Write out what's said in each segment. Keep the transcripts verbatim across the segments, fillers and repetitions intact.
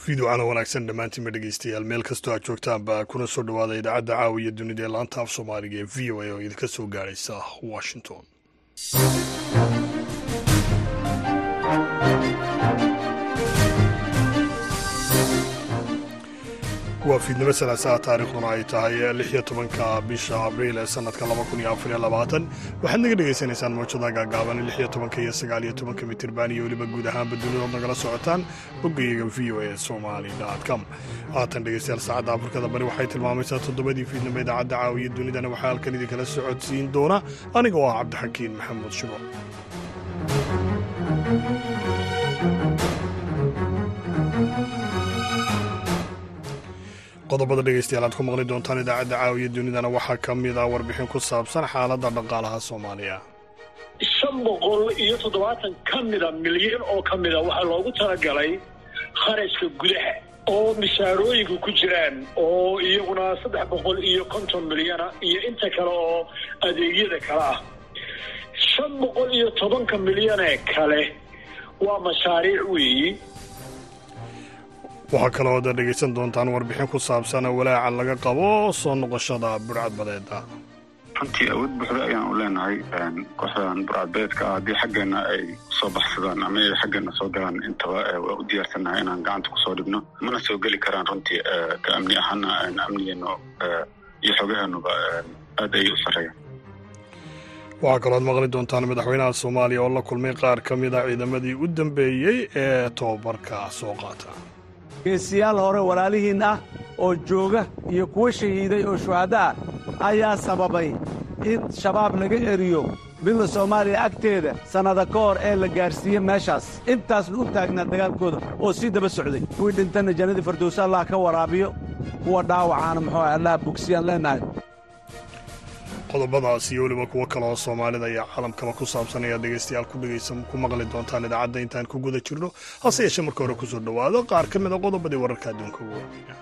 fiidocana wanaagsan dhammaantiinba dhegeystayaal meel kastoo aad joogtaanba kuna soo dhowaada idaacadda caawiya dunida ee laanta af soomaaliga ee v o a oo idinka soo gaaraysa washington. waa fiidnimo salaasaha taariikhduna ay tahay lix iyo tobanka bisha abriil ee sanadka laba kun iyo afar iyo labaatan waxaad naga dhegaysanaysaan mawjada gaagaaban lix iyo tobanka iyo sagaal iyo tobanka mitirban iyo weliba guud ahaanba dunidood nagala socotaan boggayaga v o a somali com. haatan dhegeystayaal saacadda afrikada bari waxay tilmaamaysaa toddobadii fiidnimo idaacadda caawiya dunidana waxaa halkan idinkala socodsiin doona aniga oo ah cabdixakiin maxamuud shibo. qodobada dhegeystayaal aad ku maqli doontaan idaacadda caawiya dunidana waxaa ka mid ah warbixin ku saabsan xaaladda dhaqaalaha soomaaliya. shan boqol iyo toddobaatan ka mida milyan oo ka mida waxaa loogu talagalay kharashka gudaha oo mishaarooyinka ku jiraan oo iyaguna saddex boqol iyo konton milyana iyo inta kale oo adeegyada kale ah. shan boqol iyo tobanka milyanee kale waa mashaariic weeyi. waxaa kaloo ad dhegaysan doontaan warbixin ku saabsan walaaca laga qabo soo noqoshada burcadbadeeda. runtii awood buuxda ayaan u leenahay kooxdan burcadbadeedka ah haddii xaggeena ay soo baxsadaan ama ay xaggeena soo galaan intaba waa u diyaarsannahay inaan gacanta kusoo dhigno mana soo geli karaan runtii ka amni ahaana amnigeenu iyo xogaheenuba aad ayay u sarreeyaan. waxaa kaloo ad maqli doontaan madaxweynaha soomaaliya oo la kulmay qaar ka mid a ciidamadii u dambeeyey ee tobabarka soo qaata. geesiyaal hore walaalihiin ah oo jooga iyo kuwa shahiiday oo shuhadda ah ayaa sababay in shabaab laga eriyo midda soomaaliya agteeda sannada ka hor ee la gaarsiiye meeshaas intaasna u taagnaa dagaalkooda oo sii daba socday. kuwii dhintanna jannadii firdowsa allah ka waraabiyo, kuwa dhaawacaana muxuu allah bogsiyaan leennahay. qodobadaas iyo weliba kuwo kale oo soomaalida iyo caalamkaba ku saabsan ayaad dhegaystayaal ku dhegaysan ku maqli doontaan idaacadda intaan ku guda jirno. hase yeeshee marka hore ku soo dhowaado qaar ka mid a qodobadii wararka adduunka ugu waaweynaa.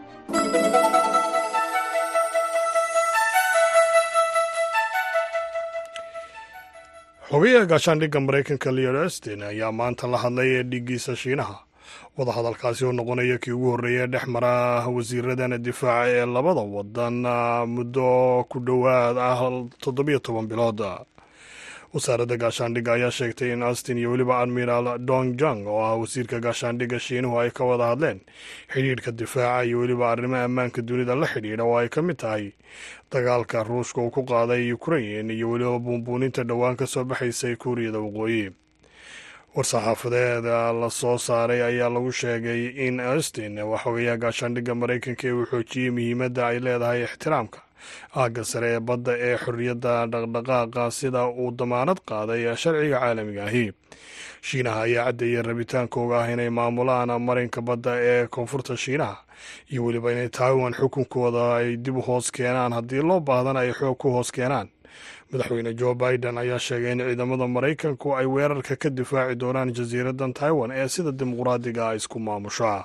xogayaha gaashaandhigga maraykanka leon austin ayaa maanta la hadlay ee dhiiggiisa shiinaha. wadahadalkaasi oo noqonaya kii ugu horreeya dhex mara wasiiradan difaaca ee labada wadan muddo ku dhowaad ah toddobiyo toban bilood. wasaaradda gaashaandhigga ayaa sheegtay in austin iyo weliba admiral dong jang oo ah wasiirka gaashaandhigga shiinuhu ay ka wada hadleen xidhiidhka difaaca iyo weliba arrimaha ammaanka dunida la xidhiidha oo ay ka mid tahay dagaalka ruushka uu ku qaaday ukrain iyo weliba buunbuuninta dhowaan ka soo baxaysay kuuriyada waqooyi. war-saxaafadeeda la soo saaray ayaa lagu sheegay in austin waxaweeya gaashaandhigga maraykanka ee uu xoojiyey muhiimadda ay leedahay ixtiraamka aagga sare ee badda ee xorriyadda dhaqdhaqaaqa sida uu damaanad qaaday sharciga caalamiga ahi. shiinaha ayaa caddeeyey rabitaankooga ah inay maamulaan marinka badda ee koonfurta shiinaha iyo weliba inay taiwan xukunkooda ay dib u hoos keenaan haddii loo baahdan ay xoog ku hoos keenaan. madaxweyne joe biden ayaa sheegay in ciidamada maraykanku ay weerarka ka difaaci doonaan jasiiraddan taiwan ee sida dimuqraadiga ah isku maamusha.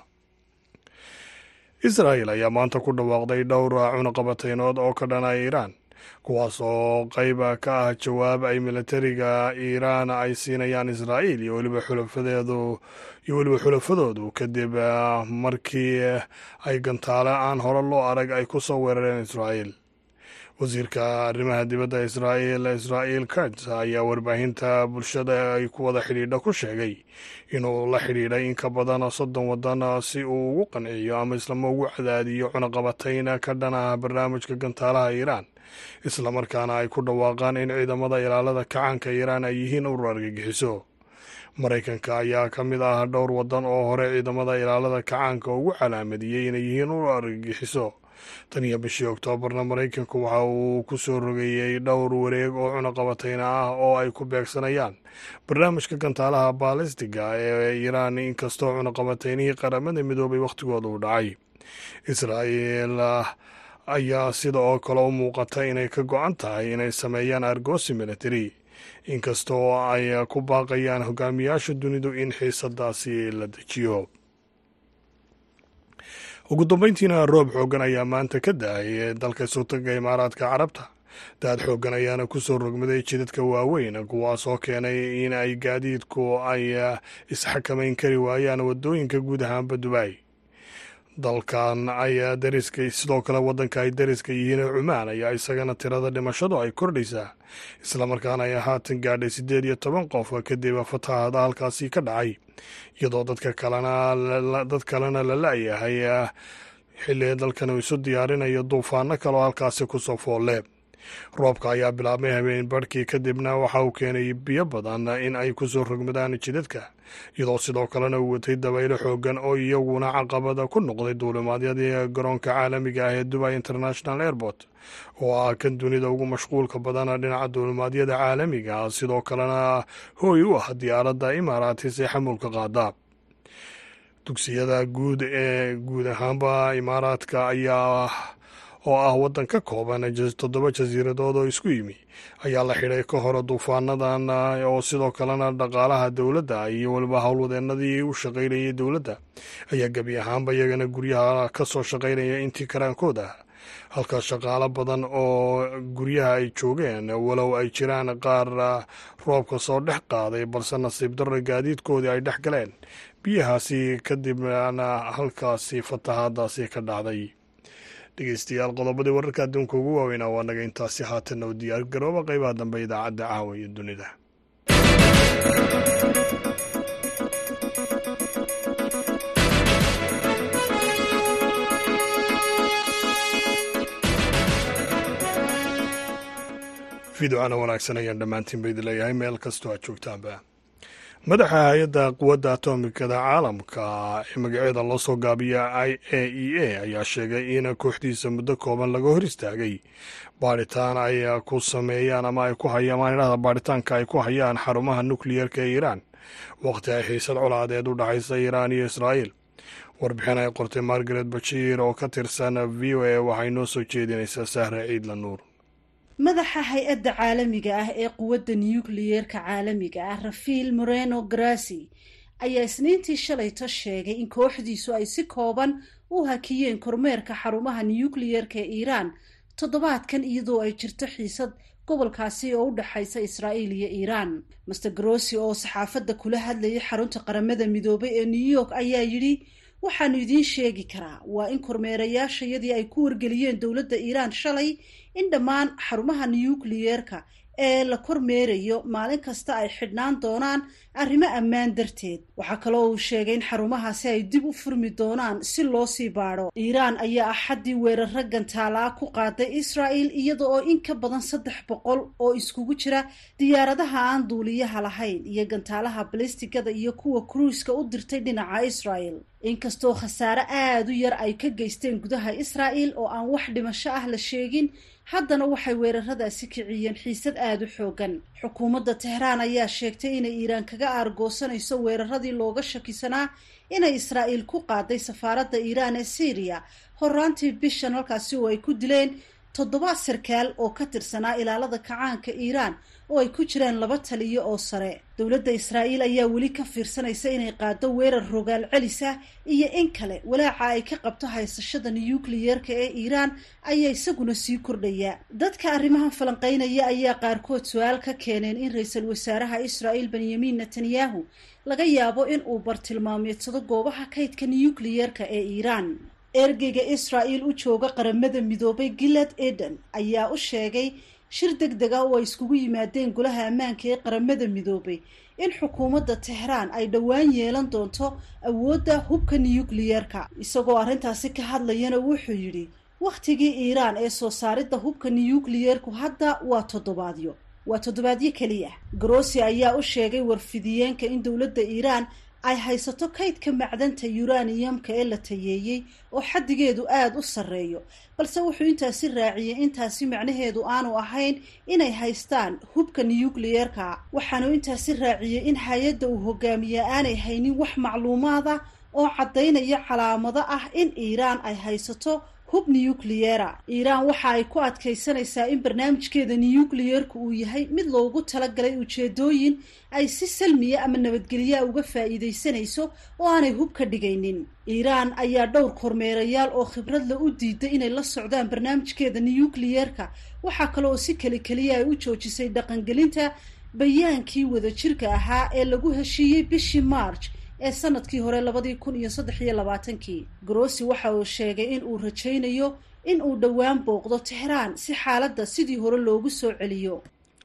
israa'el ayaa maanta ku dhawaaqday dhowr cunaqabateynood oo ka dhana iiraan kuwaas oo qayb ka ah jawaab ay militariga iiraan ay siinayaan israa'iil iyo weliba xulafadeedu iyo weliba xulafadoodu kadib markii ay gantaale aan hore loo arag ay ku soo weerareen israa'iil. wasiirka arrimaha dibadda israa'iil israa'iil katz ayaa warbaahinta bulshada ay ku wada xidhiidha ku sheegay inuu la xidhiidhay in ka badan soddon waddan si uu ugu qanciyo ama islama ugu cadaadiyo cunaqabatayn ka dhana barnaamijka gantaalaha iiraan islamarkaana ay ku dhawaaqaan in ciidamada ilaalada kacaanka iiraan ay yihiin urur argagixiso. maraykanka ayaa ka mid ah dhowr waddan oo hore ciidamada ilaalada kacaanka ugu calaamadiyey inay yihiin urur argagixiso. tan iyo bishii oktoobarna maraykanku waxa uu ku soo rogeeyey dhowr wareeg oo cunaqabatayna ah oo ay ku beegsanayaan barnaamijka gantaalaha baalistiga ee iiraan inkastoo cunaqabataynihii qaramada midoobay wakhtigooda u dhacay. israa'iil ayaa sida oo kale u muuqata inay ka go-an tahay inay sameeyaan argoosi military inkastoo ay ku baaqayaan hogaamiyaasha dunidu in xiisadaasi la dejiyo. ugu dambeyntiina roob xooggan ayaa maanta ka da-ay dalka sultanka imaaraadka carabta. daad xooggan ayaana ku soo rogmaday jidadka waaweyn kuwaas oo keenay in ay gaadiidku ay isxakamayn kari waayaan waddooyinka guud ahaanba dubai. dalkan ayaa dariska sidoo kale waddanka ay dariska yihiin ee cumaan ayaa isagana tirada dhimashadu ay kordhaysaa islamarkaana ay haatan gaadhay siddeed iyo toban qof kadib fatahaada halkaasi ka dhacay iyadoo dadka kalena dad kalena la la-yahay xilli dalkan uu isu diyaarinayo duufaano kaloo halkaasi kusoo foolle roobka ayaa bilaabmay habeen barhkii kadibna waxa uu keenay biyo badan in ay kusoo rogmadaan jidadka iyadoo sidoo kalena uu watay dabaylo xoogan oo iyaguna caqabada ku noqday duulimaadyadii garoonka caalamiga ah ee Dubai International Airport oo ah kan dunida ugu mashquulka badan dhinaca duulimaadyada caalamiga ah sidoo kalena hooy u ah diyaaradda Emirates ee xamuulka qaada dugsiyada guud ee guud ahaanba Imaaraadka ayaa oo ah waddan ka kooban toddoba jasiiradood oo isku yimi ayaa la xidhay ka hor duufaanadan oo sidoo kalena dhaqaalaha dowladda iyo waliba howlwadeenadii u shaqaynayay dowladda ayaa gebi ahaanba iyagana guryaha ka soo shaqaynaya intii karaankooda halka shaqaalo badan oo guryaha ay joogeen walow ay jiraan qaar roobka soo dhex qaaday balse nasiib darro gaadiidkoodii ay dhex galeen biyahaasi kadibna halkaasi fatahaadaasi ka dhacday dhegeystayaal qodobadii wararka adduunka ugu waaweynaa waa naga intaasi haatanna u diyaar garooba qaybaha dambe idaacadda caawa iyo dunida fiidocana wanaagsan ayaan dhammaantiin ba idin leeyahay meel kastoo aad joogtaanba madaxa hay-adda quwadda atomikada caalamka ee magaceeda loo soo gaabiya i a e a ayaa sheegay in kooxdiisa muddo kooban laga hor istaagay baadhitaan ay ku sameeyaan ama ay ku hayaan maalinada baadhitaanka ay ku hayaan xarumaha nukliyeerka ee iiraan waqti ay xiisad colaadeed u dhaxaysa iiraan iyo israa'iil warbixin ay qortay margaret bashiir oo ka tirsan v o a waxay noo soo jeedinaysaa sahre ciidla nuur madaxa hay-adda caalamiga ah ee quwadda nukliyeerka caalamiga ah rafael moreno grassi ayaa isniintii shalayto sheegay in kooxdiisu ay si kooban u hakiyeen kormeerka xarumaha nukliyeerka ee iiraan toddobaadkan iyadoo ay jirto xiisad gobolkaasi oo u dhaxaysa israa'iil iyo iiraan master grossi oo saxaafadda kula hadlayay xarunta qaramada midoobay ee new york ayaa yidhi waxaanu idiin sheegi karaa waa in kormeerayaashayadii ay ku wargeliyeen dowladda iiraan shalay in dhammaan xarumaha nukliyeerka ee la kormeerayo maalin kasta ay xidhnaan doonaan arrimo ammaan darteed waxaa kaloo uu sheegay in xarumahaasi ay dib u furmi doonaan si loo sii baadho iiraan ayaa axaddii weeraro gantaalaa ku qaaday israa'il iyada oo in ka badan saddex boqol oo iskugu jira diyaaradaha aan duuliyaha lahayn iyo gantaalaha balistigada iyo kuwa kruiska u dirtay dhinaca israa'il inkastoo khasaare aada u yar ay ka geysteen gudaha israa'il oo aan wax dhimasho ah la sheegin haddana waxay weeraradaasi kiciyeen xiisad aada u xoogan xukuumadda tehraan ayaa sheegtay inay iiraan kaga aargoosanayso weeraradii looga shakisanaa inay israa'iil ku qaaday safaaradda iiraan ee syriya horaantii bishan halkaasi oo ay ku dileen toddoba sarkaal oo ka tirsanaa ilaalada kacaanka iiraan oo ay ku jiraan laba taliyo oo sare dowladda israa'iil ayaa weli ka fiirsanaysa inay qaado weerar rogaal celis ah iyo in kale walaaca ay ka qabto haysashada nukliyeerka ee iiraan ayaa isaguna sii kordhaya dadka arrimahan falanqeynaya ayaa qaarkood su-aal ka keeneen in ra-iisul wasaaraha israa'iil benyamin netanyahu laga yaabo in uu bartilmaameedsado goobaha kaydka nukliyeerka ee iiraan ergeyga israa'iil u jooga qaramada midoobay gilad eden ayaa u sheegay shir deg deg ah oo ay iskugu yimaadeen golaha ammaanka ee qaramada midoobay in xukuumadda tehraan ay dhowaan yeelan doonto awoodda hubka nukliyeerka isagoo arrintaasi ka hadlayana wuxuu yidhi wakhtigii iiraan ee soo saaridda hubka nukliyeerku hadda waa toddobaadyo waa toddobaadyo keliya grossi ayaa u sheegay warfidiyeenka in dowladda iiraan ay haysato kaydka macdanta yuraniyamka ee la tayeeyey oo xaddigeedu aada u sarreeyo balse wuxuu intaasi raaciyey intaasi macnaheedu aanu ahayn inay haystaan hubka nukliyeerka waxaanu intaasi raaciyey in hay-adda uu hogaamiyaa aanay haynin wax macluumaada oo caddaynaya calaamado ah in iiraan ay haysato hub nukliyeera iiraan waxa ay ku adkaysanaysaa in barnaamijkeeda nukliyeerku uu yahay mid loogu talagalay ujeedooyin ay si salmiya ama nabadgelyaa uga faa'iidaysanayso oo aanay hub ka dhigaynin iiraan ayaa dhowr kormeerayaal oo khibrad la u diiday inay la socdaan barnaamijkeeda nukliyeerka waxaa kale oo si keli keliya ay u joojisay dhaqangelinta bayaankii wadajirka ahaa ee lagu heshiiyey bishii march ee sanadkii hore labadii kun iyo saddex iyo labaatankii. Grossi waxa uu sheegay in uu rajaynayo in uu dhowaan booqdo Tehraan si xaaladda sidii hore loogu soo celiyo.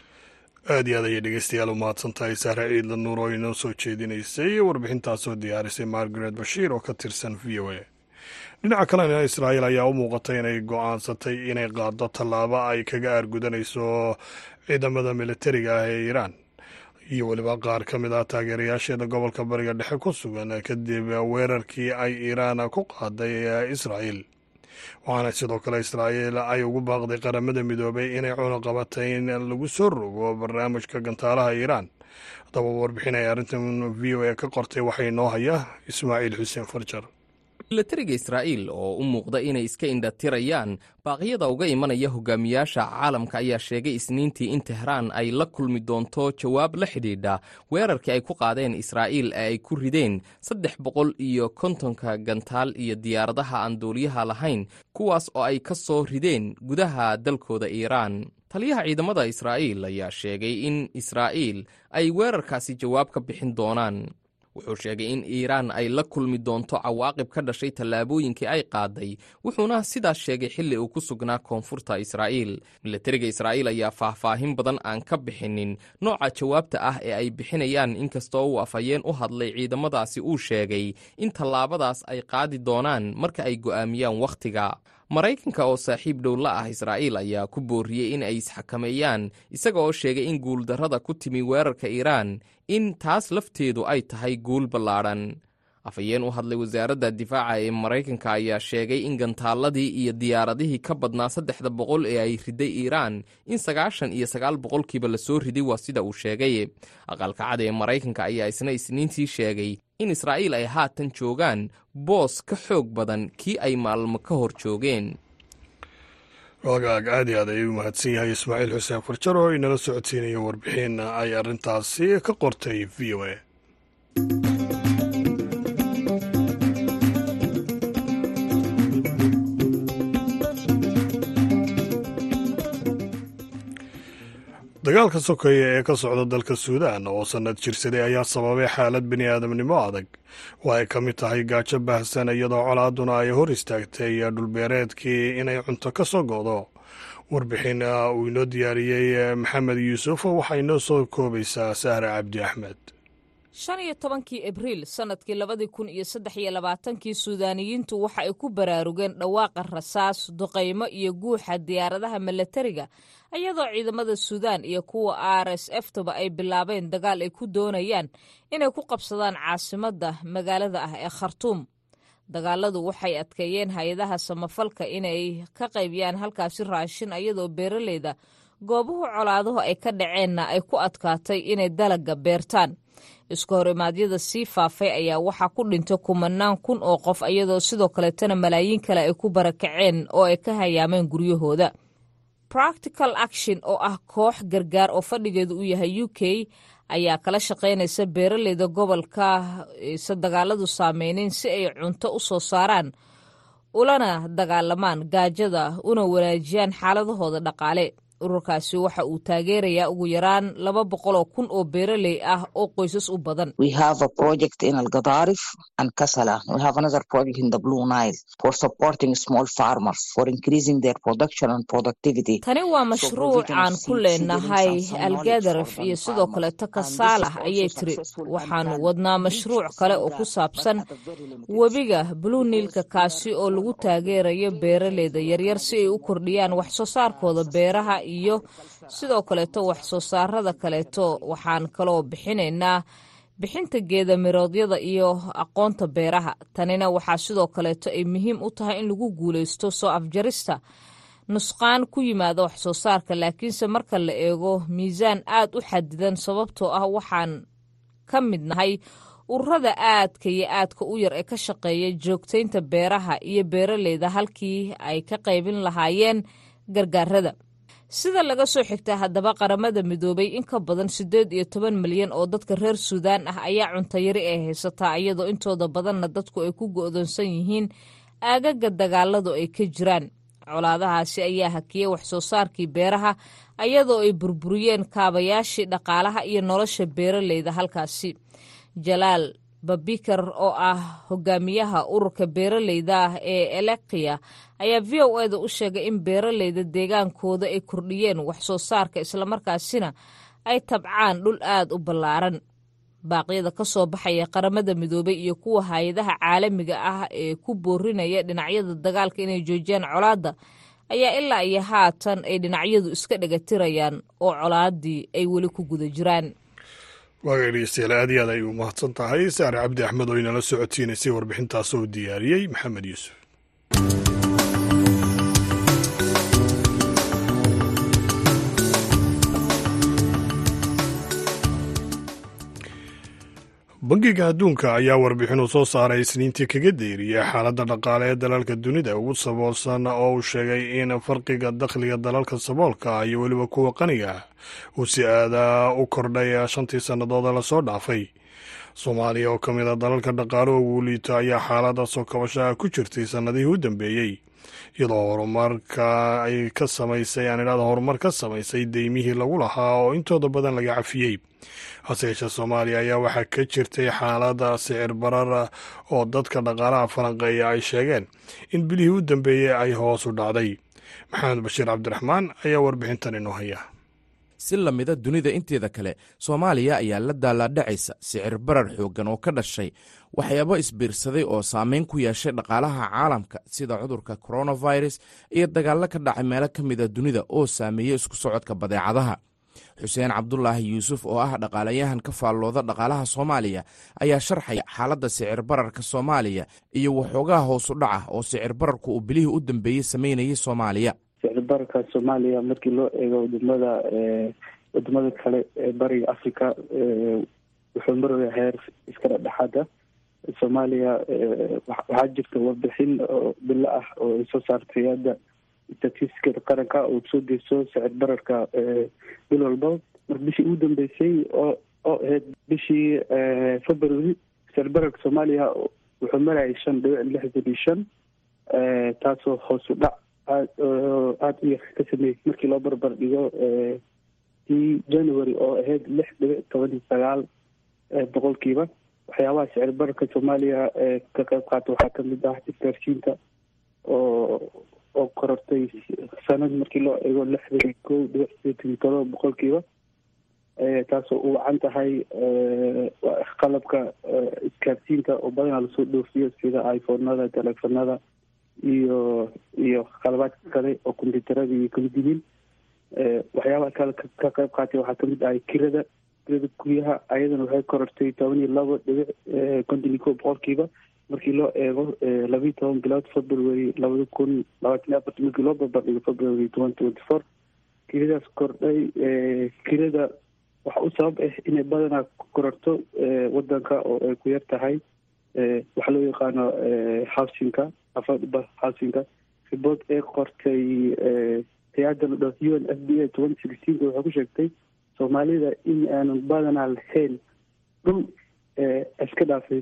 aad iyo aad ayay dhegeystayaal u mahadsantahay Sahra Ciidla Nuur oo inoo soo jeedinaysay warbixintaasoo diyaarisay Margaret Bashiir oo ka tirsan V O A. dhinaca kalena Israa'iil ayaa u muuqatay inay go'aansatay inay qaado tallaabo ay kaga aargudanayso ciidamada militariga ah ee Iiraan iyo weliba qaar ka mid ah taageerayaasheeda gobolka bariga dhexe ku sugan kadib weerarkii ay Iiraan ku qaaday Israa'iil. waxaana sidoo kale Israa'iil ay ugu baaqday qaramada midoobay inay cunaqabatayn lagu soo rogo barnaamijka gantaalaha Iiraan. haddaba warbixin ay arrintan V O A ka qortay waxay noo haya Ismaaciil Xuseen Farjar. milatariga Israa'iil oo u muuqda inay iska indhatirayaan baaqyada uga imanaya hogaamiyaasha caalamka ayaa sheegay Isniintii in Tehraan ay la kulmi doonto jawaab la xidhiidha weerarkii ay ku qaadeen Israa'iil ee ay ku rideen saddex boqol iyo kontonka gantaal iyo diyaaradaha aan duuliyaha lahayn kuwaas oo ay ka soo rideen gudaha dalkooda Iiraan. taliyaha ciidamada Israa'iil ayaa sheegay in Israa'iil ay weerarkaasi jawaab ka bixin doonaan. wuxuu sheegay in Iiraan ay la kulmi doonto cawaaqib ka dhashay tallaabooyinkii ay qaaday, wuxuuna sidaas sheegay xilli uu ku sugnaa koonfurta Israa'iil. milatariga Israa'iil ayaa faahfaahin badan aan ka bixinin nooca jawaabta ah ee ay bixinayaan, inkastoo uu afhayeen u hadlay ciidamadaasi uu sheegay in tallaabadaas ay qaadi doonaan marka ay go'aamiyaan wakhtiga. Maraykanka oo saaxiib dhow la ah Israa'iil ayaa ku booriyey in ay isxakameeyaan, isaga oo sheegay in guuldarrada ku timi weerarka Iiraan in taas lafteedu ay tahay guul ballaadhan. afhayeen u hadlay wasaaradda difaaca ee Maraykanka ayaa sheegay in gantaaladii iyo diyaaradihii ka badnaa saddexda boqol ee ay riday Iiraan in sagaashan iyo sagaal boqolkiiba la soo riday, waa sida uu sheegay. aqalka cad ee Maraykanka ayaa isna Isniintii sheegay in Israa'iil ay haatan joogaan boos ka xoog badan kii ay maalmo ka hor joogeen. wagaag aad iyo aad ayuu u mahadsan yahay Ismaaciil Xuseen Farjar oo inala socodsiinaya warbixin ay arrintaasi ka qortay V O A. dagaalka sokeeye ee ka socda dalka Suudaan oo sanad jirsaday ayaa sababay xaalad bini aadamnimo adag oo ay ka mid tahay gaajo baahsan, iyadoo colaaduna ay hor istaagtay dhulbeereedkii inay cunto ka soo go'do. warbixin uu inoo diyaariyey Maxamed Yuusuf waxay noo soo koobaysaa Sahra Cabdi Axmed. shan iyo tobankii Abriil sanadkii labadii kun iyo saddex iyo labaatankii Suudaaniyiintu waxa ay ku baraarugeen dhawaaqa rasaas, duqaymo iyo guuxa diyaaradaha milatariga, iyadoo ciidamada Suudaan iyo kuwa R S F-tuba ay bilaabeen dagaal ay ku doonayaan inay ku qabsadaan caasimadda magaalada ah ee Khartuum. dagaaladu waxay adkeeyeen hay-adaha samafalka inay ka qaybiyaan halkaasi raashin, iyadoo beeraleyda goobuhu colaaduhu ay ka dhaceenna ay ku adkaatay inay dalagga beertaan. isku horimaadyada sii faafay ayaa waxaa ku dhintay kumanaan kun oo qof, iyadoo sidoo kaleetana malaayiin kale ay ku barakaceen oo ay ka hayaameen guryahooda. Practical Action oo ah koox gargaar oo fadhigeedu u yahay U K ayaa kala shaqaynaysa beeraleyda gobolka isa dagaaladu saameynayn si ay cunto u soo saaraan ulana dagaalamaan gaajada una wanaajiyaan xaaladahooda dhaqaale. ururkaasi waxa uu taageerayaa ugu yaraan laba boqol oo kun oo beeraley ah oo qoysas u badan. We have a project in Al-Gadarif and Kasala. We have another project in the Blue Nile for supporting small farmers for increasing their production and productivity. Tani waa mashruuc aan ku leenahay Al-Gadarif iyo sidoo kale Kasala ayay tiri. waxaanu wadnaa mashruuc kale oo ku saabsan webiga Blue Nile kaasi oo lagu taageerayo beeraleyda yaryar si ay u kordhiyaan wax soo saarkooda beeraha iyo sidoo kaleeto wax soo saarada kaleeto. waxaan kaloo bixinaynaa bixinta geeda miroodyada iyo aqoonta beeraha. tanina waxaa sidoo kaleeto ay muhiim u tahay in lagu guuleysto soo afjarista nusqaan ku yimaada wax soo saarka, laakiinse marka la eego miisaan aad u xadidan, sababtoo ah waxaan ka mid nahay ururada aadka iyo aadka u yar ee ka shaqeeya joogtaynta beeraha iyo beeraleyda halkii ay ka qaybin lahaayeen gargaarada. sida laga soo xigta haddaba qaramada midoobay in ka badan siddeed iyo toban milyan oo dadka reer Suudaan ah ayaa cunto yari ay haysataa, iyadoo intooda badanna dadku ay ku go'doonsan yihiin aagaga dagaaladu ay ka jiraan. colaadahaasi ayaa hakiyey wax soo saarkii beeraha, iyadoo ay burburiyeen kaabayaashii dhaqaalaha iyo nolosha beeraleyda halkaasi. Jalaal babikar oo ah hogaamiyaha ururka beeraleyda ah ee elekia ayaa v o eda u sheegay in beeraleyda deegaankooda ay kordhiyeen wax soo saarka islamarkaasina ay tabcaan dhul aad u ballaaran. baaqyada ka soo baxaya qaramada midoobay iyo kuwa hay-adaha caalamiga ah ee ku boorinaya dhinacyada dagaalka inay joojiyaan colaadda ayaa ilaa iyo haatan ay dhinacyadu iska dhagatirayaan oo colaaddii ay weli ku guda jiraan. waaga dhegeystayaal aad iyo aad ay u mahadsan tahay saare cabdi axmed oo inala socodsiinaysay warbixintaas oo diyaariyey maxamed yuusuf. bangiga adduunka ayaa warbixin uu soo saaray isniintii kaga deeriyay xaaladda dhaqaale ee dalalka dunida ugu saboolsan oo uu sheegay in farqiga dakhliga dalalka saboolka iyo weliba kuwa qaniga uu si aada u kordhay shantii sannadood ee lasoo dhaafay. soomaaliya oo ka mid a dalalka dhaqaale ugu liito ayaa xaalada soo kabashaha ku jirtay sannadihii u dambeeyey iyadoo horumarka ay ka samaysay aan idhahda horumar ka samaysay deymihii lagu lahaa oo intooda badan laga cafiyey. hase yeeshee soomaaliya ayaa waxaa ka jirtay xaalada sicir barar oo dadka dhaqaalaha falanqeeya ay sheegeen in bilihii u dambeeyey ay hoos u dhacday. maxamed bashiir cabdiraxmaan ayaa warbixintan inoo haya. si lamida dunida inteeda kale soomaaliya ayaa la daalaadhacaysa sicir barar xooggan oo ka dhashay waxyaabo isbiirsaday oo saameyn ku yeeshay dhaqaalaha caalamka sida cudurka coronavirus iyo dagaallo ka dhacay meelo ka mida dunida oo saameeyey isku socodka badeecadaha. xuseen cabdulaahi yuusuf oo ah dhaqaalayahan ka faallooda dhaqaalaha soomaaliya ayaa sharxaya xaaladda sicir bararka soomaaliya iyo waxoogaha hoosu dhaca oo sicir bararku uu bilihii u dambeeyey samaynayay soomaaliya. sicir bararka soomaaliya markii loo eego wadamada wadamada kale ee bariga africa wuxuu maraya heer iska dhexdhexaada. soomaaliya waxaa jirta warbixin oo bilo ah oo ay soo saartay hadda statistiskada qaranka oo soo geyso sicir bararka bil walba. mar bishii ugu dambeysay oo oo ahayd bishii february sicir bararka soomaaliya wuxuu marayay shan dhibic lixdan iyo shan taasoo hoos u dhac aad aada u yar ka sameeyey markii loo barbar dhigo tii january oo ahayd lix dhibic toban iyo sagaal boqolkiiba. waxyaabaha sicir bararka soomaaliya ka qayb qaata waxaa kamid ah isgaarsiinta oo oo korortay sanad markii loo eego lixdan iyo kow dhibic sideetan iyo todoba boqolkiiba taasoo u wacan tahay qalabka isgaarsiinta oo badanaa lasoo dhoofiyo sida iphonada telefonada iyo iyo qalabaadka kale oo kombyuutarada iyo kamid yihiin. waxyaabaha kale ka qayb qaatay waxaa kamid ahay kirada kirada guryaha ayadana waxay korortay toban iyo labo dhibic konton iyo kow boqolkiiba markii loo eego labiiyo toban bilood february labada kun labaatan iyo afarta markii loo barbardhigo february twenty twenty four kiradaas kordhay. kirada waxa u sabab ah inay badanaa kororto wadanka oo ay ku yar tahay waxaa loo yaqaano housingka affordable housingka. ribood ee qortay hay-adda la dhaho u n f b a twenty sixteenka waxay ku sheegtay soomaalida in aanan badanaa lahayn dhul iska dhaafay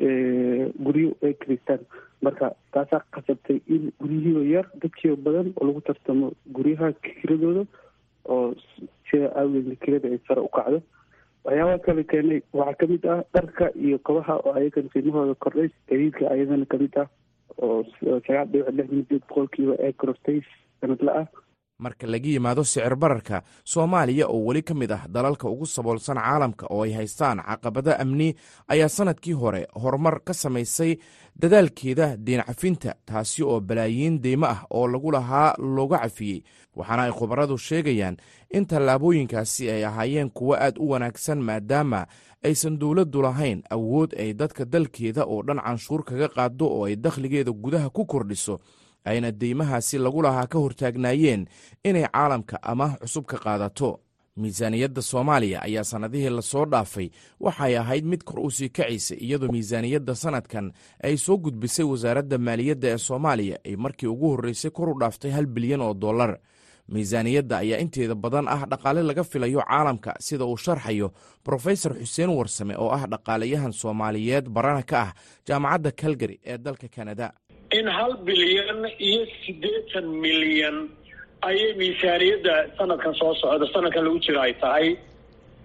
guryo ay kiristaan. marka taasaa qasabtay in guryihiiba yar dadkiiba badan oo lagu tartamo guryaha kiradooda oo sida aageed kirada ay sare u kacdo. waxyaabaha kale keenay waxaa kamid ah dharka iyo kabaha oo ayagan qiimahooda kordhay. gariidka ayadana kamid ah oo sagaal dhibic lixdan sideed boqolkiiba ee korortay sanadla ah. marka laga yimaado sicir bararka soomaaliya oo weli ka mid ah dalalka ugu saboolsan caalamka oo ay haystaan caqabado amni ayaa sanadkii hore horumar ka samaysay dadaalkeeda deen cafinta taasi oo balaayiin deymo ah oo lagu lahaa looga cafiyey. waxaana ay khubaradu sheegayaan in tallaabooyinkaasi ay ahaayeen kuwo aad u wanaagsan maadaama aysan dowladdu lahayn awood ay dadka dalkeeda oo dhan canshuur kaga qaado oo ay dakhligeeda gudaha ku kordhiso ayna deymahaasi lagu lahaa ka hortaagnaayeen inay caalamka amaah cusub ka qaadato. miisaaniyadda soomaaliya ayaa sannadihii lasoo dhaafay waxay ahayd mid kor u sii kacaysa iyadoo miisaaniyadda sanadkan ay soo gudbisay wasaaradda maaliyadda ee soomaaliya ay markii ugu horreysay kor u dhaaftay hal bilyan oo dollar. miisaaniyadda ayaa inteeda badan ah dhaqaale laga filayo caalamka sida uu sharxayo brofesor xuseen warsame oo ah dhaqaalayahan soomaaliyeed barana ka ah jaamacadda calgary ee dalka canada. in hal bilyan iyo siddeetan milyan ayay miisaaniyadda sanadkan soo socda sanadkan lagu jiro ay tahay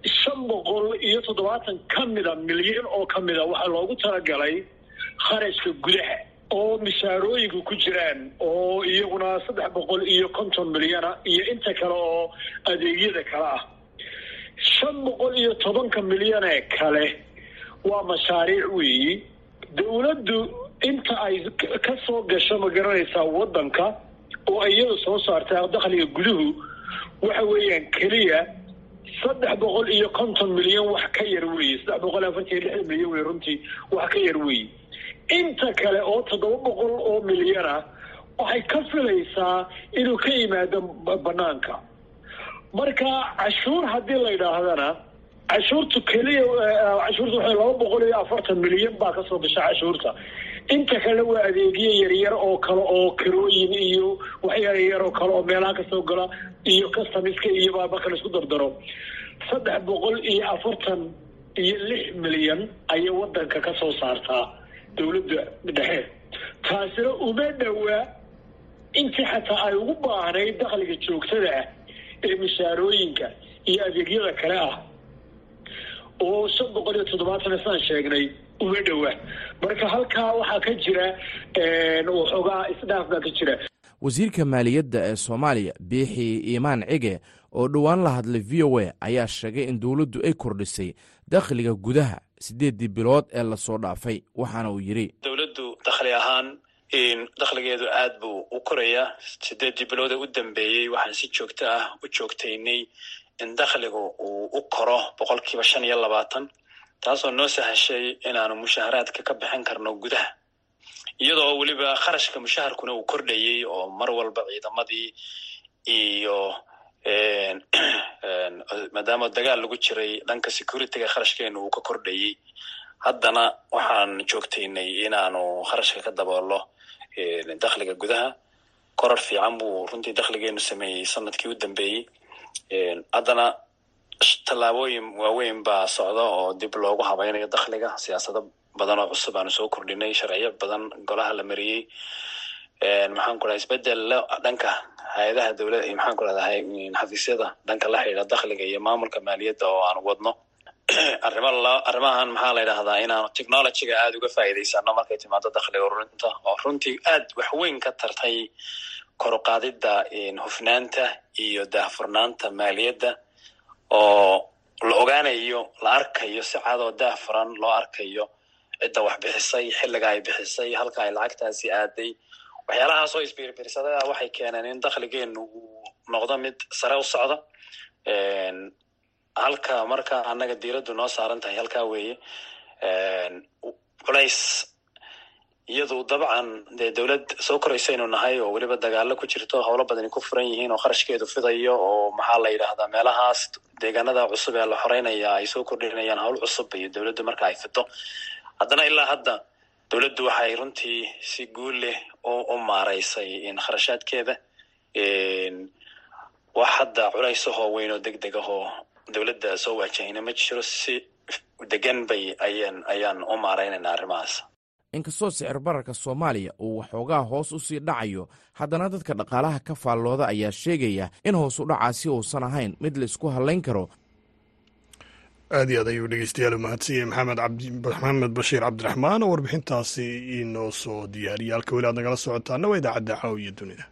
shan boqol iyo toddobaatan ka mida milyan oo ka mida waxaa loogu talagalay kharashka gudaha oo mishaarooyinka ku jiraan oo iyaguna saddex boqol iyo konton milyana iyo inta kale oo adeegyada kale ah. shan boqol iyo tobanka milyan ee kale waa mashaariic weeyi. dawladdu inta ay ka soo gasho ma garanaysaa waddanka oo iyada soo saartay dakhliga guduhu waxa weeyaan keliya saddex boqol iyo konton milyan wax ka yar weeye, saddex boqol afartan iyo lix milyan wey runtii wax ka yar weeye. inta kale oo toddoba boqol oo milyana waxay ka filaysaa inuu ka yimaado banaanka. marka cashuur haddii la yidhaahdana cashuurtu keliya cashuurta waxay laba boqol iyo afartan milyan baa kasoo gasha cashuurta. inta kale waa adeegyo yaryar oo kale oo karooyin iyo waxyaala yar oo kale oo meelaha kasoo gala iyo customiska iyo baabaka la isku dardaro saddex boqol iyo afartan iyo lix milyan ayay wadanka kasoo saartaa dawladda dhexe. taasina uma dhowaa intii xataa ay ugu baahnayd dakhliga joogtada ah ee mishaarooyinka iyo adeegyada kale ah oo shan boqol iyo toddobaatan saan sheegnay uma dhowaa. marka halkaa waxaa ka jira waxoogaa isdhaaf baa ka jira. wasiirka maaliyadda ee soomaaliya biixi iimaan cige oo dhowaan la hadlay v o a ayaa sheegay in dowladdu ay kordhisay dakhliga gudaha sideedii bilood ee lasoo dhaafay, waxaana uu yidhi dowladdu dakhli ahaan dakhligeedu aad buu u korayaa. sideedii bilood ee u dambeeyey waxaan si joogto ah u joogtaynay in dakhligu uu u koro boqolkiiba shan iyo labaatan, taasoo noo sahashay inaanu mushaaharaadka ka bixin karno gudaha, iyadoo weliba kharashka mushaharkuna uu kordhayey oo mar walba ciidamadii iyo maadaama dagaal lagu jiray dhanka securityga kharashkeenu uu ka kordhayey. haddana waxaan joogtaynay inaanu kharashka ka daboolo dakhliga gudaha. koror fiican buu runtii dakhligeenu sameeyey sanadkii u dambeeyey. haddana tallaabooyin waaweyn baa socda oo dib loogu habaynayo dakhliga. siyaasado badan oo cusub aanu soo kordhinay, sharciyo badan golaha la mariyey. maxaan ku dhahay isbedel dhanka hay-adaha dowladda iyo maxaan ku dhahdahay xafiisyada dhanka la xidhiidha dakhliga iyo maamulka maaliyadda oo aan wadno. arrima arrimahan maxaa la yidhahdaa inaanu technologyga aada uga faa'iidaysano markay timaado dakhliga ururinta oo runtii aad wax weyn ka tartay kor u qaadidda hufnaanta iyo daahfurnaanta maaliyadda oo la ogaanayo, la arkayo si cad oo daahfuran loo arkayo cidda wax bixisay, xilliga ay bixisay, halka ay lacagtaasi aaday. waxyaalahaas oo isbiirbiirsadada waxay keeneen in dakhligeenu uu noqdo mid sare u socda. halka marka annaga diiraddu noo saaran tahay halkaa weeye. culays iyadu dabcan dee dawlad soo koraysaynu nahay oo weliba dagaalo ku jirto, howlo badani ku furan yihiin oo kharashkeedu fidayo oo maxaa la yidhaahdaa meelahaas deegaanada cusub ee la xoreynaya ay soo kordhinayaan hawl cusub iyo dawladdu marka ay fito. haddana ilaa hadda dawladdu waxay runtii si guul leh u maaraysay in kharashaadkeeda. wax hadda culaysahoo weyn oo deg deg ahoo dawladda soo waajahayna ma jiro. si degan bay ayaan ayaan u maaraynaynaa arrimahaas. inkastoo sicir bararka soomaaliya uu waxoogaa hoos u sii dhacayo, haddana dadka dhaqaalaha ka faallooda ayaa sheegaya in hoos u dhacaasi uusan ahayn mid la isku hallayn karo. aad iyo aad ayuu dhegeystayaal umahadsiiyey maxamed cabdi maxamed bashiir cabdiraxmaan oo warbixintaasi inoo soo diyaariyay. halka weli aad nagala socotaana waa idaacadda caawiya dunida.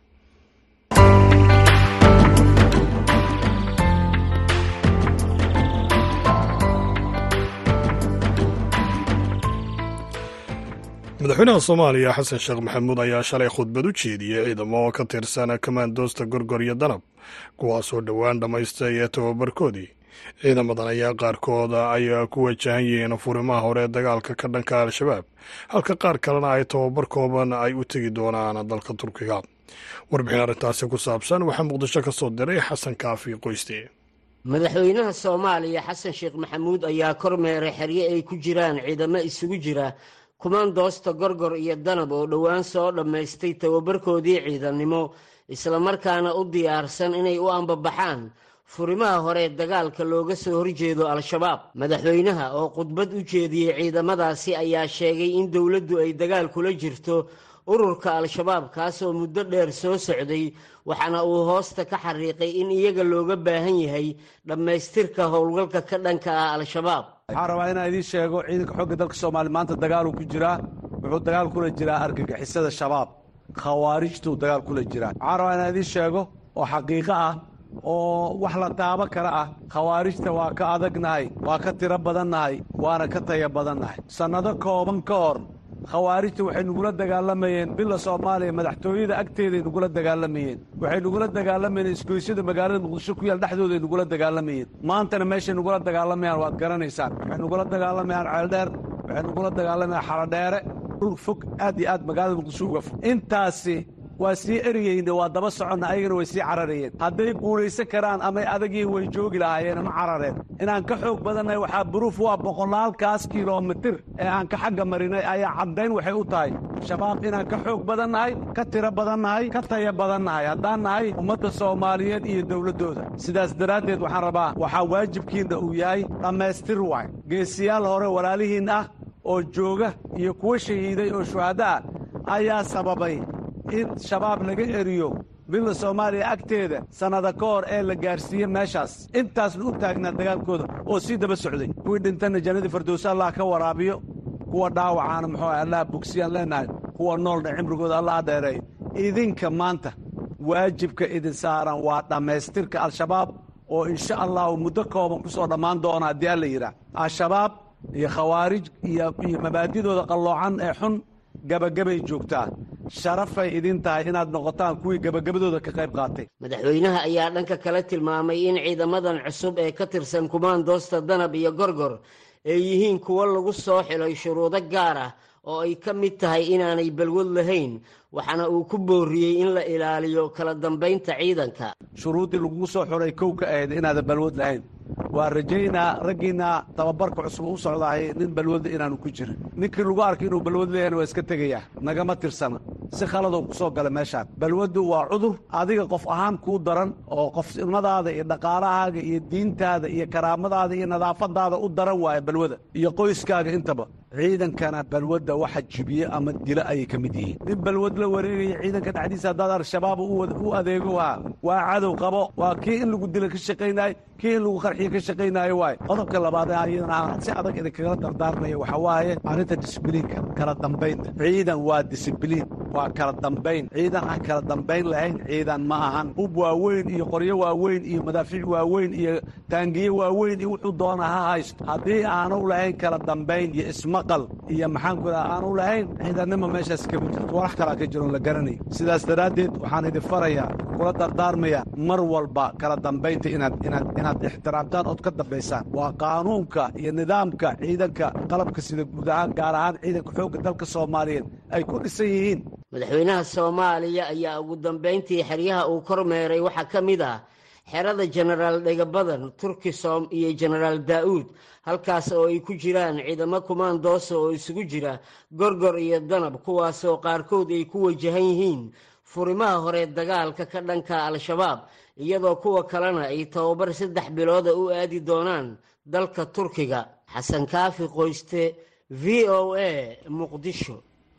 madaxweynaha soomaaliya xasan sheekh maxamuud ayaa shalay khudbad u jeediyey ciidamo oo ka tirsan kamaandoosta gorgor iyo danab, kuwaasoo dhowaan dhammaystay ee tababarkoodii. ciidamadan ayaa qaarkooda ay ku wajahan yihiin furimaha hore ee dagaalka ka dhanka al-shabaab, halka qaar kalena ay tababar kooban ay u tegi doonaan dalka turkiga. warbixin arrintaasi ku saabsan waxaa muqdisho ka soo diray xasan kaafi qoyste. madaxweynaha soomaaliya xasan sheekh maxamuud ayaa kormeeray xeryo ay ku jiraan ciidamo isugu jira kumaandoosta gorgor iyo danab oo dhowaan soo dhammaystay tababarkoodii ciidannimo, islamarkaana u diyaarsan inay u ambabaxaan furimaha hore dagaalka looga soo horjeedo al-shabaab. madaxweynaha oo khudbad u jeediyey ciidamadaasi ayaa sheegay in dowladdu ay dagaal kula jirto ururka al-shabaab kaasoo muddo dheer soo socday waxaana uu hoosta ka xariiqay in iyaga looga baahan yahay dhammaystirka howlgalka ka dhanka ah al-shabaab. waxaan rabaa inaan idiin sheego ciidanka xoogga dalka soomaaliya maanta dagaaluu ku jiraa, wuxuu dagaal kula jiraa argagixisada shabaab, khawaarijtuu dagaal kula jiraa. waxaan rabaa inaan idiin sheego oo xaqiiqo ah oo wax la taabo kale ah, khawaarijta waa ka adagnahay, waa ka tiro badannahay, waana ka taya badannahay. sannado kooban ka hor khawaarijta waxay nugula dagaalamayeen bila soomaaliya madaxtooyada agteeday nugula dagaalamayeen, waxay nugula dagaalamayeen isgoysyada magaalada muqdisho ku yaal dhexdooday nugula dagaalamayeen. maantana meeshay nugula dagaalamayaan waad garanaysaan, waxay nugula dagaalamayaan ceeldheer, waxay nugula dagaalamayaan xaladheere, dhul fog aad iyo aad magaalada muqdisho uga fog. intaasi waa sii eriyeyna waa daba soconna, ayagana way sii cararayeen. hadday guulaysan karaan amay adagii way joogi lahaayeen ma carareen. inaan ka xoog badannahay waxaa buruuf waa boqolaalkaas kilomitir ee aan ka xagga marinay ayaa caddayn waxay u tahay shabaab inaan ka xoog badannahay, ka tiro badannahay, ka taya badannahay haddaan nahay ummadda soomaaliyeed iyo dowladdooda. sidaas daraaddeed waxaan rabaa waxaa waajibkiinna uu yahay dhammaystir waay. geesiyaal hore walaalihiin ah oo jooga iyo kuwa shahiiday oo shuhadda ah ayaa sababay in shabaab laga eriyo bila soomaaliya agteeda sannada ka hor ee la gaarsiiye meeshaas. intaasna u taagnaa dagaalkooda oo sii daba socday. kuwii dhintanna jannadii firdowsa allah ka waraabiyo, kuwa dhaawacaana muxuu allah bogsiyaan leenahay, kuwa noolna cimrigooda allah dheereeyo. idinka maanta waajibka idin saaran waa dhammaystirka al-shabaab oo insha allahu muddo kooban ku soo dhammaan doona haddii alla yidhaah. al-shabaab iyo khawaarij iyo iyo mabaadidooda qalloocan ee xun gabagabay joogtaa. sharafay idin tahay inaad noqotaan kuwii gabagabadooda ka qayb qaatay. madaxweynaha ayaa dhanka kale tilmaamay in ciidamadan cusub ee ka tirsan kumaandoosta danab iyo gorgor ay yihiin kuwo lagu soo xilay shuruudo gaar ah oo ay ka mid tahay inaanay balwad lahayn, waxaana uu ku booriyey in la ilaaliyo kala dambaynta ciidanka. shuruuddii lagugu soo xulay kow ka ahayd inaadan balwad lahayn. waa rajaynaa raggiinna tababarka cusub u socdahay nin balwadla inaanu ku jirin. ninkii lagu arkay inuu balwad leeyahna waa iska tegayaa, nagama tirsana. si khaladoo ku soo gala meeshaan. balwaddu waa cudur adiga qof ahaan kuu daran oo qofnimadaada iyo dhaqaalahaaga iyo diintaada iyo karaamadaada iyo nadaafadaada u daran waaye balwada iyo qoyskaaga intaba. ciidankana balwadda waxa jibiye ama dila ayay ka mid yihiin. nin balwad la wareegaya ciidanka dhexdiisa haddaad al-shabaab u adeego waa waa cadow qabo, waa kii in lagu dila ka shaqaynayo, kii in lagu qarxiyo ka shaqaynaayo waaye. qodobka labaad ee ayadana aan si adag idinkagala dardaarmaya waxaa waaye arrinta disibliinka, kala dambaynta. ciidan waa disibliin, waa kala dambayn. ciidan aan kala dambayn lahayn ciidan ma ahan. hub waaweyn iyo qoryo waaweyn iyo madaafiic waaweyn iyo taangiye waaweyn iyo wuxuu doona ha haysto, haddii aanu lahayn kala dambayn iyo ismaqal iyo maxaanku daa aanu lahayn, ciidannima meeshaas kama jirto, walax kalaa ka jiroon la garanayo. sidaas daraaddeed waxaan idin farayaa, kula dardaarmaya mar walba kala dambaynta inaad inaad inaad ixtiraamtaan ood ka dambaysaan. waa qaanuunka iyo nidaamka ciidanka qalabka sida guud ahaan gaar ahaan ciidanka xoogga dalka soomaaliyeed ay ku dhisan yihiin. madaxweynaha soomaaliya ayaa ugu dambayntii xeryaha uu kormeeray waxaa ka mid ah xerada jenaraal dhegabadan, turkisom iyo jenaraal daa'uud, halkaas oo ay ku jiraan ciidamo kumaandoosa oo isugu jira gorgor iyo danab, kuwaasoo qaarkood ay ku wajahan yihiin furimaha hore dagaalka ka dhanka al-shabaab, iyadoo kuwa kalena ay tababar saddex bilooda u aadi doonaan dalka turkiga. xasan kaafi qoyste, v o a, muqdisho.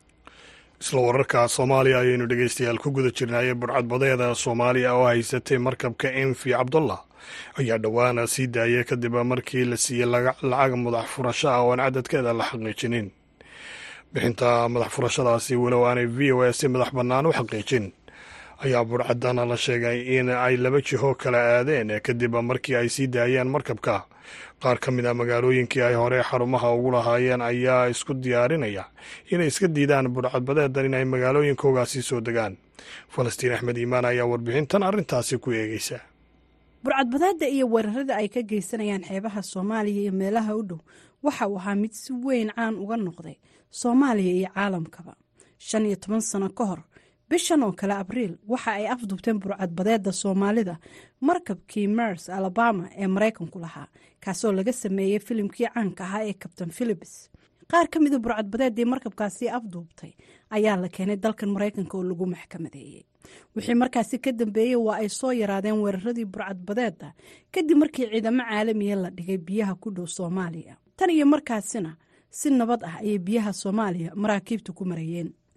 isla wararka soomaaliya ayaynu dhegeystayaal ku guda jirnaaye burcadbadeeda soomaaliya oo haysatay markabka enfi cabdullah ayaa dhowaana sii daayay kadib markii la siiyey lacag madax furasho ah oo aan cadadkeeda la xaqiijinin. bixinta madax furashadaasi walow aanay v o a si madax bannaan u xaqiijin ayaa burcadana la sheegay in ay laba jiho kala aadeen kadib markii ay sii daayeen markabka. qaar ka mid a magaalooyinkii ay hore xarumaha ugu lahaayeen ayaa isku diyaarinaya inay iska diidaan burcadbadeedan in ay magaalooyinkoogaasi soo degaan. falastiin axmed iimaan ayaa warbixintan arrintaasi ku eegeysa. burcadbadeeda iyo weerarada ay ka geysanayaan xeebaha soomaaliya iyo meelaha u dhow waxa uu ahaa mid si weyn caan uga noqday soomaaliya iyo caalamkaba. shan iyo toban sano ka hor bishan oo kale abriil waxa ay afduubteen burcadbadeeda soomaalida markabkii mers alabama ee maraykanku lahaa, kaasoo laga sameeyey filimkii caanka ahaa ee kabtan philips. qaar ka mida burcadbadeedii markabkaasi afduubtay ayaa la keenay dalkan maraykanka oo lagu maxkamadeeyey. wixii markaasi ka dambeeyey waa ay soo yaraadeen weeraradii burcadbadeeda kadib markii ciidamo caalamiya la dhigay biyaha ku dhow soomaaliya. tan iyo markaasina si nabad ah ayay biyaha soomaaliya maraakiibta ku marayeen.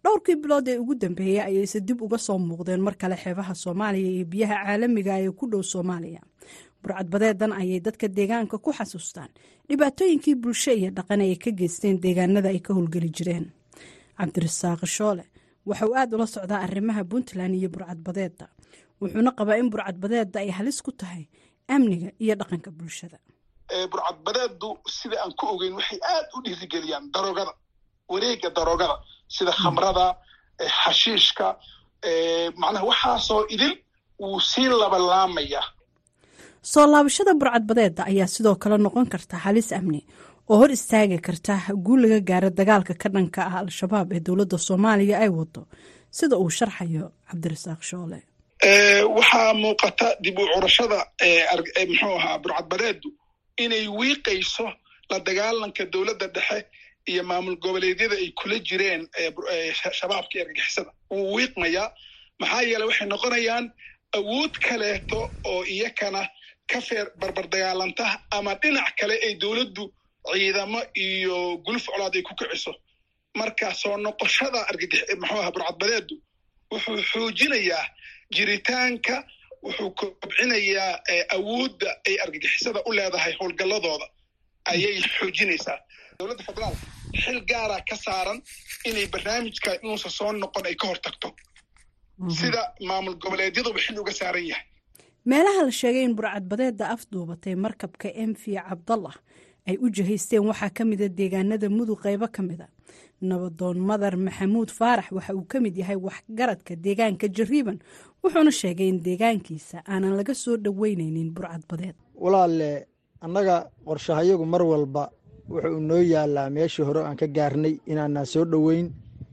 dhowrkii bilood ee ugu dambeeyey ayayse dib uga soo muuqdeen mar kale xeebaha soomaaliya iyo biyaha caalamiga ee ku dhow soomaaliya. burcadbadeedan ayay dadka deegaanka ku xasuustaan dhibaatooyinkii bulsho iyo dhaqan ay ka geysteen deegaanada ay ka howlgeli jireen. cabdirasaaq shoole waxauu aad ula socdaa arrimaha puntland iyo burcadbadeeda, wuxuuna qabaa in burcadbadeeda ay halis ku tahay amniga iyo dhaqanka bulshada. burcadbadeedu sida aan ku ogeyn waxay aad u dhiirigeliyaan daroogada, wareega daroogada sida khamrada, xashiishka, macnaha waxaasoo idil wuu sii labalaamaya. soo laabashada burcadbadeeda ayaa sidoo kale noqon karta halis amni oo hor istaagi karta guul laga gaaro dagaalka ka dhanka ah al-shabaab ee dowladda soomaaliya ay wado, sida uu sharxayo cabdirasaaq shoole. waxaa muuqata dib u curashada muxuu ahaa burcadbadeedu inay wiiqayso la dagaalanka dowladda dhexe iyo maamul goboleedyada ay kula jireen shabaabka iyo argagixisada. wuu wiiqmayaa maxaa yeeley waxay noqonayaan awood kaleeto oo iyakana ka feer barbar dagaalanta ama dhinac kale ay dowladdu ciidamo iyo guluf colaad ay ku kiciso. marka soo noqoshada argagix muxuu ahaa burcadbadeedu wuxuu xoojinayaa jiritaanka, wuxuu kobcinayaa awoodda ay argagixisada u leedahay howlgalladooda ayay xoojinaysaa. dowladda federaalka xil gaara ka saaran inay barnaamijka inuusa soo noqon ay ka hortagto, sida maamul goboleedyaduba xil uga saaran yahay. meelaha la sheegay in burcadbadeeda afduubatay markabka m v cabdallah ay u jihaysteen waxaa ka mida deegaanada mudug qaybo ka mida. nabadoon madar maxamuud faarax waxa uu ka mid yahay waxgaradka deegaanka jariiban, wuxuuna sheegay in deegaankiisa aanan laga soo dhoweynaynin burcadbadeed. walaalle annaga qorshahayagu mar walba wuxuu noo yaalaa meeshii hore aan ka gaarnay inaanaan soo dhoweyn,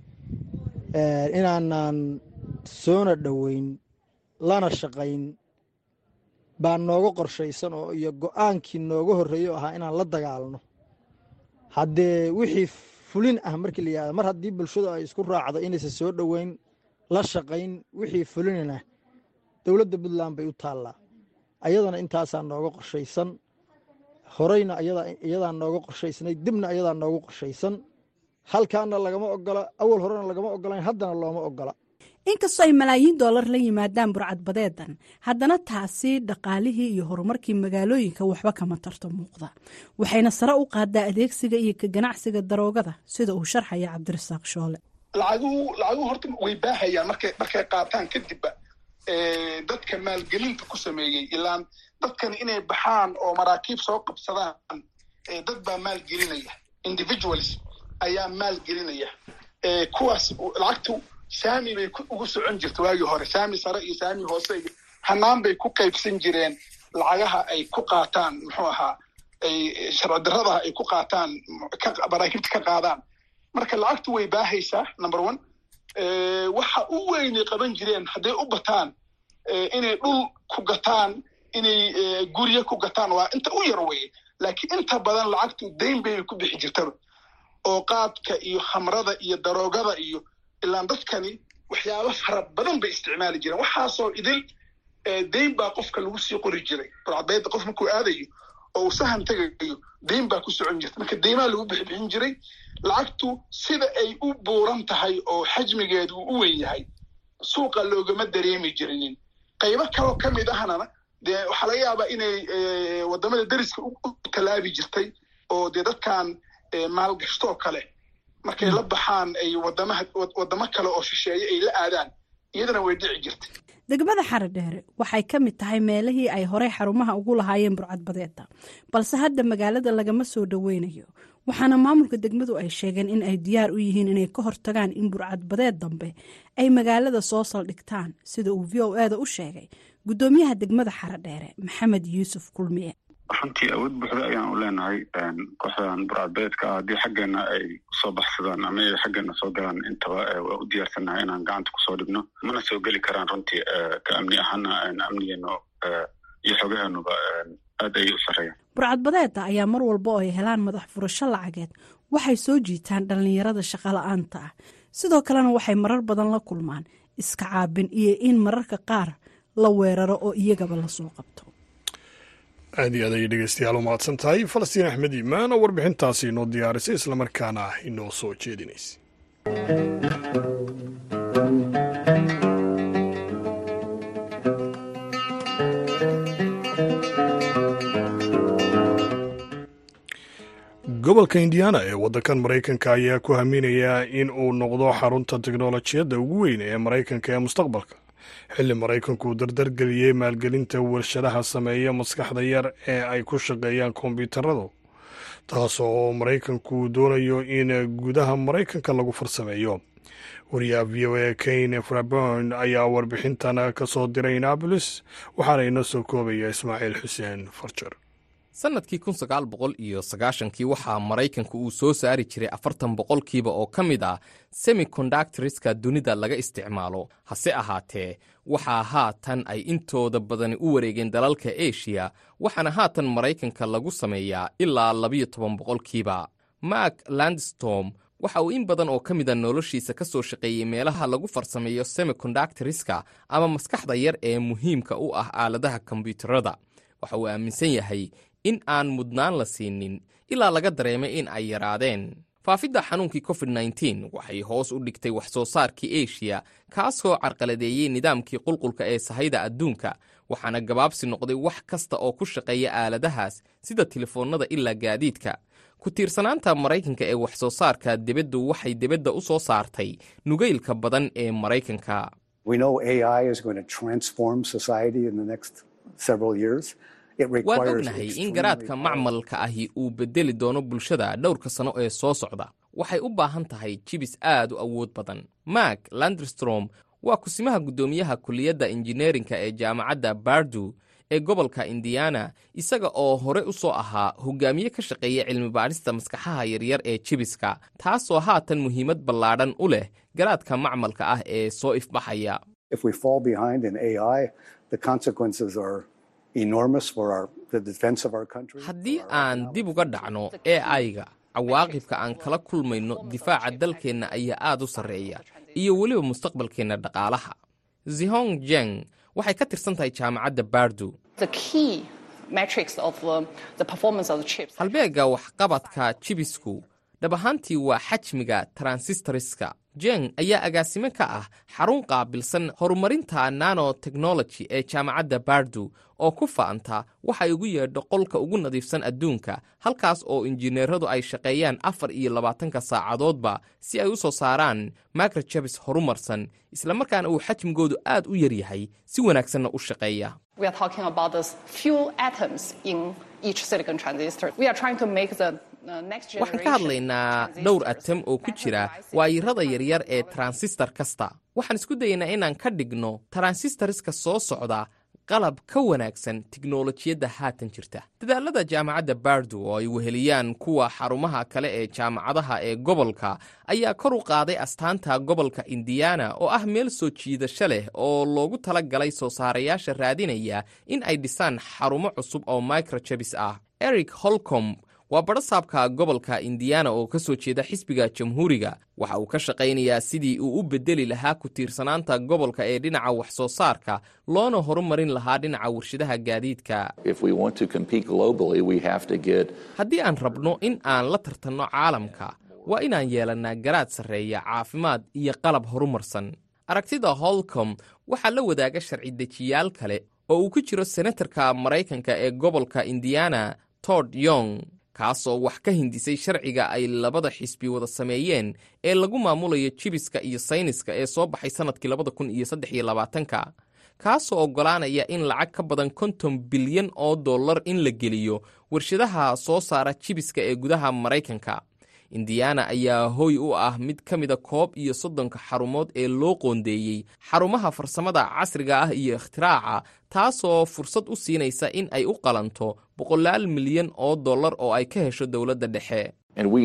inaanaan soona dhoweyn lana shaqayn baa nooga qorshaysan oo iyo go-aankii nooga horreeyo ahaa inaan la dagaalno. haddee wixii fulin ah markii la yihahdo mar haddii bulshadu ay isku raacdo inaysan soo dhoweyn la shaqayn wixii fulinana dowladda puntland bay u taallaa. ayadana intaasaa nooga qorshaysan, horeyna iyadaa nooga qorshaysnay, dibna ayadaa nooga qorshaysan. halkaana lagama ogola, awal horena lagama ogolayn, haddana looma ogola. inkastoo ay malaayiin doolar la yimaadaan burcadbadeedan, haddana taasi dhaqaalihii iyo horumarkii magaalooyinka waxba kama tarto muuqda, waxayna sare u qaadaa adeegsiga iyo ka ganacsiga daroogada, sida uu sharxaya cabdirasaaq shoole. lacaguhu lacaguhu horta way baahayaan markay markay qaataan kadibba dadka maalgelinta ku sameeyey, ilaan dadkan inay baxaan oo maraakiib soo qabsadaan dad baa maalgelinaya, individuals ayaa maalgelinaya. kuwaas lacagtu saami bay ugu socon jirta waagii hore, saami sare iyo saami hoose iyo hanaan bay ku qaybsan jireen lacagaha ay ku qaataan muxuu ahaa ay sharci darrada ay ku qaataan maraakiibta ka qaadaan. marka lacagtu way baahaysaa number one. waxa u weynay qaban jireen hadday u bataan inay dhul ku gataan, inay guryo ku gataan, waa inta u yar weye. laakiin inta badan lacagtu dayn bay ku bixi jirtaba, oo qaadka iyo khamrada iyo daroogada iyo ilaan dadkani waxyaabo fara badan bay isticmaali jireen. waxaasoo idil dayn baa qofka lagu sii qori jiray. burcadbadeeda qof markuu aadayo oo uu sahan tagayo dayn baa ku socon jirta, marka deymaa lagu bixbixin jiray. lacagtu sida ay u buuran tahay oo xajmigeedu u weyn yahay suuqa loogama dareemi jirinin. qaybo kaloo ka mid ahnana dee waxaa laga yaabaa inay wadamada deriska u tallaabi jirtay, oo dee dadkan maalgashtoo kale markay la baxaan ay wadamaha wadamo kale oo shisheeye ay la aadaan, iyadana way dhici jirtay. degmada xaradheere waxay ka mid tahay meelihii ay horey xarumaha ugu lahaayeen burcadbadeeda, balse hadda magaalada lagama soo dhoweynayo, waxaana maamulka degmadu ay sheegeen in ay diyaar u yihiin inay ka hortagaan in burcadbadeed dambe ay magaalada soo saldhigtaan, sida uu v o eda u sheegay guddoomiyaha degmada xaradheere maxamed yuusuf kulmiye. runtii awood buuxda ayaan u leenahay kooxdan burcadbadeedka ah. haddii xaggeena ay soo baxsadaan ama ay xaggeena soo galaan intaba waa u diyaarsannahay inaan gacanta kusoo dhibno, mana soo geli karaan runtii ka amni ahaana amnigeenu iyo xogaheenuba aad ayay u sarreeyaan. burcadbadeeda ayaa mar walba oo ay helaan madax furasho lacageed waxay soo jiitaan dhallinyarada shaqola'aanta ah, sidoo kalena waxay marar badan la kulmaan iska caabin iyo in mararka qaar la weeraro oo iyagaba lasoo qabto. aad iyo aad ayay dhegeystayaal u mahadsan tahay falastiin axmed iimaan oo warbixintaasi inoo diyaarisay islamarkaana inoo soo jeedinaysa. gobolka indiana ee waddankan maraykanka ayaa ku haminaya in uu noqdo xarunta teknolojiyadda ugu weyn ee maraykanka ee mustaqbalka, xilli maraykanku uu dardargeliyey maalgelinta warshadaha sameeya maskaxda yar ee ay ku shaqeeyaan kombiyuutaradu, taas oo maraykanku doonayo in gudaha maraykanka lagu farsameeyo. wariyaha v o a kane fraburn ayaa warbixintan ka soo diray annapolis, waxaana inoo soo koobaya ismaaciil xuseen farjar. sannadkii kun sagaal boqol iyo sagaashankii waxaa maraykanku uu soo saari jiray afartan boqolkiiba oo ka mid ah semicondactoriska dunida laga isticmaalo. hase ahaatee waxaa haatan ay intooda badani u wareegeen dalalka eshiya, waxaana haatan maraykanka lagu sameeyaa ilaa labiyo toban boqolkiiba. mark landstorm waxa uu in badan oo ka mida noloshiisa ka soo shaqeeyey meelaha lagu farsameeyo semicondactoriska ama maskaxda yar ee muhiimka u ah aaladaha kombiyuutarada. waxa uu aaminsan yahay in aan mudnaan la siinin ilaa laga dareemay in ay yaraadeen. faafidda xanuunkii covid nneteen waxay hoos u dhigtay wax soo saarkii eshiya, kaasoo carqaladeeyey nidaamkii qulqulka ee sahayda adduunka, waxaana gabaabsi noqday wax kasta oo ku shaqeeya aaladahaas sida telefoonnada ilaa gaadiidka. ku tiirsanaanta maraykanka ee wax soo saarka dibaddu waxay dibadda u soo saartay nugaylka badan ee maraykanka. waan ognahay in garaadka macmalka ahi uu bedeli doono bulshada dhowrka sano ee soo socda. waxay u baahan tahay jibis aad u awood badan. mark landstrom waa kusimaha guddoomiyaha kulliyadda injineerinka ee jaamacadda bardu ee gobolka indiana, isaga oo hore u soo ahaa hogaamiye ka shaqeeya cilmi-baadhista maskaxaha yaryar ee jibiska, taasoo haatan muhiimad ballaadhan u leh garaadka macmalka ah ee soo ifbaxaya. haddii aan dib uga dhacno e i-ga, cawaaqibka aan kala kulmayno difaaca dalkeenna ayaa aad u sarreeya iyo weliba mustaqbalkeenna dhaqaalaha. zihong jeng waxay ka tirsan tahay jaamacadda bardu. halbeegga waxqabadka jibisku dhab ahaantii waa xajmiga transistoriska. jeng ayaa agaasime ka ah xarun qaabilsan horumarinta nanotechnology ee jaamacadda bardu oo ku fa'anta waxay ugu yeedho qolka ugu nadiifsan adduunka, halkaas oo injineeradu ay shaqeeyaan afar iyo labaatanka saacadoodba si ay u soo saaraan microchips horumarsan, islamarkaana uu xajmigoodu aad u yar yahay si wanaagsanna u shaqeeya. waxaan ka hadlaynaa dhowr atam oo ku jira waayirada yaryar ee transistor kasta. waxaan isku dayaynaa inaan ka dhigno transistoriska soo socda qalab ka wanaagsan tiknolojiyadda haatan jirta. dadaalada jaamacadda bardu oo ay weheliyaan kuwa xarumaha kale ee jaamacadaha ee gobolka ayaa kor u qaaday astaanta gobolka indiana oo ah meel soo jiidasho leh oo loogu tala galay soo saarayaasha raadinaya in ay dhisaan xarumo cusub oo microchips ah. eric holcomb waa badhasaabka gobolka indiana oo ka soo jeeda xisbiga jamhuuriga. waxa uu ka shaqaynayaa sidii uu u bedeli lahaa ku tiirsanaanta gobolka ee dhinaca wax soo saarka, loona horumarin lahaa dhinaca warshadaha gaadiidka. haddii aan rabno in aan la tartanno caalamka, waa inaan yeelannaa garaad sarreeya, caafimaad iyo qalab horumarsan. aragtida holcom waxaa la wadaaga sharci dejiyaal kale oo uu ku jiro senatarka maraykanka ee gobolka indiana todd young, kaasoo wax ka hindisay sharciga ay labada xisbi wada sameeyeen ee lagu maamulayo jibiska iyo sayniska ee soo baxay sannadkii labada kun iyo saddex iyo labaatanka, kaasoo oggolaanaya in lacag ka badan konton bilyan oo dollar in la geliyo warshadaha soo saara jibiska ee gudaha maraykanka. indiana ayaa hooy u ah mid ka mida koob iyo soddonka xarumood ee loo qoondeeyey xarumaha farsamada casriga ah iyo ikhtiraca, taasoo fursad u siinaysa in ay u qalanto boqolaal milyan oo dollar oo ay ka hesho dowladda dhexe.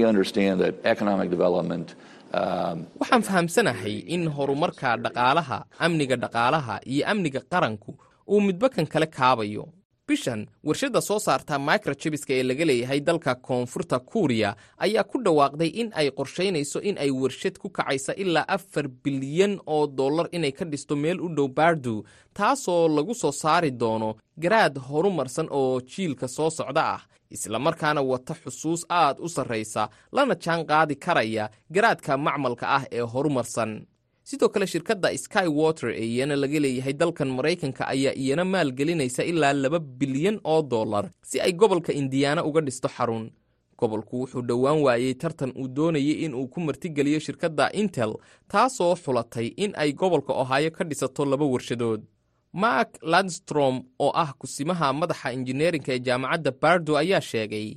waxaan fahamsanahay in horumarka dhaqaalaha, amniga dhaqaalaha iyo amniga qaranku uu midba kan kale kaabayo. bishan warshadda soo saarta microchibiska ee laga leeyahay dalka koonfurta kuuriya ayaa ku dhawaaqday in ay qorshaynayso in ay warshad ku kacaysa ilaa afar bilyan oo dollar inay ka dhisto meel u dhow bardu, taasoo lagu soo saari doono garaad horumarsan oo jiilka soo socda ah, islamarkaana wata xusuus aad u sarraysa, lana jaan qaadi karaya garaadka macmalka ah ee horumarsan. sidoo kale shirkadda skywater ee iyana laga leeyahay dalkan maraykanka ayaa iyana maalgelinaysa ilaa laba bilyan oo dollar si ay gobolka indiana uga dhisto xarun. gobolku wuxuu dhowaan waayey tartan uu doonayay in uu ku martigeliyo shirkadda intel taasoo xulatay in ay gobolka ohaayo ka dhisato laba warshadood. mark landstrom oo ah kusimaha madaxa injineerinka ee jaamacadda bardo ayaa sheegay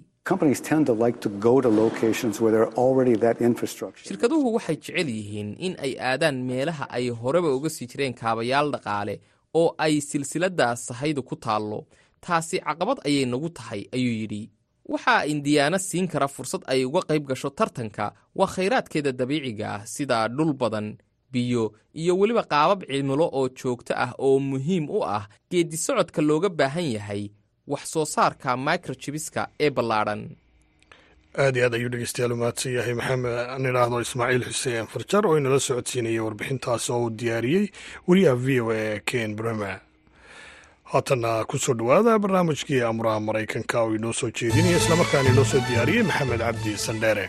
shirkaduhu waxay jecel yihiin in ay aadaan meelaha ay horeba uga sii jireen kaabayaal dhaqaale oo ay silsiladda sahaydu ku taallo. taasi caqabad ayay nagu tahay ayuu yidhi. waxaa indiyaana siin kara fursad ay uga qayb gasho tartanka waa khayraadkeeda dabiiciga ah sida dhul badan, biyo iyo weliba qaabab cimilo oo joogto ah oo muhiim u ah geedi socodka looga baahan yahay wax soo saarka microchibiska ee ballaadhan. aad iyo aad ayuu dhegeystayaal u mahadsan yahay maxamed aan idhaahdo ismaaciil xuseen farjar oo inala socodsiinaya warbixintaas oo uu diyaariyey wariyaha v o a ken brema. haatanna ku soo dhowaada barnaamijkii amuraha maraykanka oo inoo soo jeedinaya islamarkaana inoo soo diyaariyey maxamed cabdi sandheere.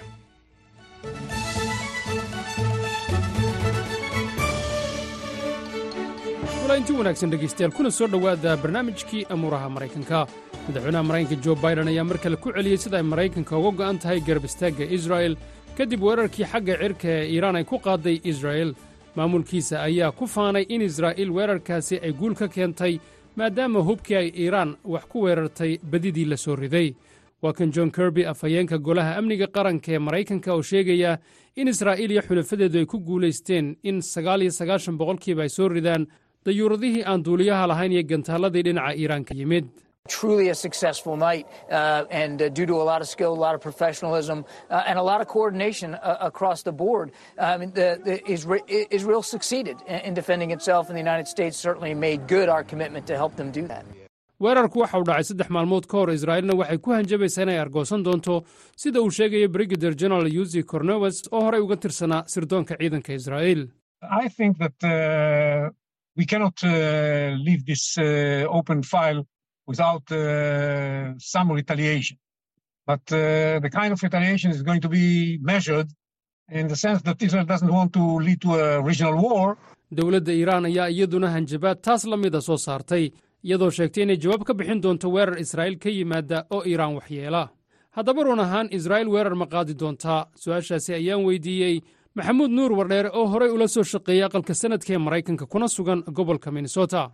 inti wanaagsan dhegaystayaal kuna soo dhowaada barnaamijkii amuuraha maraykanka. madaxweynaha maraykanka jo biden ayaa mar kale ku celiyey sida ay maraykanka uga go'an tahay garab istaagga israa'el kadib weerarkii xagga cirka ee iiraan ay ku qaaday israa'el. maamulkiisa ayaa ku faanay in israa'iil weerarkaasi ay guul ka keentay maadaama hubkii ay iiraan wax ku weerartay badidii la soo riday. waa kan john kirby afhayeenka golaha amniga qaranka ee maraykanka oo sheegaya in israa'iil iyo xulafadeedu ay ku guulaysteen in sagaal iyo sagaashan boqolkiiba ay soo ridaan dayuuradihii aan duuliyaha lahayn iyo gantaaladii dhinaca iiraan ka yimid. Truly a successful night, uh, and uh, due to a lot of skill, a lot of professionalism, uh, and a lot of coordination uh, across the board. I mean, the, the Isra- Israel succeeded in, in defending itself, and the United States certainly made good our commitment to help them do that. weerarku waxa uu dhacay saddex maalmood ka hor israa'iilna waxay ku hanjabaysaa inay argoosan doonto sida uu sheegaya brigadier general yusi cornewes oo horey uga tirsanaa sirdoonka ciidanka israa'iil. I think that uh, we cannot uh, leave this uh, open file without uh, some retaliation. But uh, the kind of retaliation is going to be measured in the sense that Israel doesn't want to lead to a regional war. dowladda iiraan ayaa iyaduna hanjabaad taas la mida soo saartay iyadoo sheegtay inay jawaab ka bixin doonto weerar israa'iil ka yimaada oo iiraan waxyeela. haddaba run ahaan israa'iil weerar ma qaadi doontaa? su-aashaasi ayaan weydiiyey maxamuud nuur wardheere oo horey ula soo shaqeeyay aqalka sanadka ee maraykanka kuna sugan gobolka minnesota.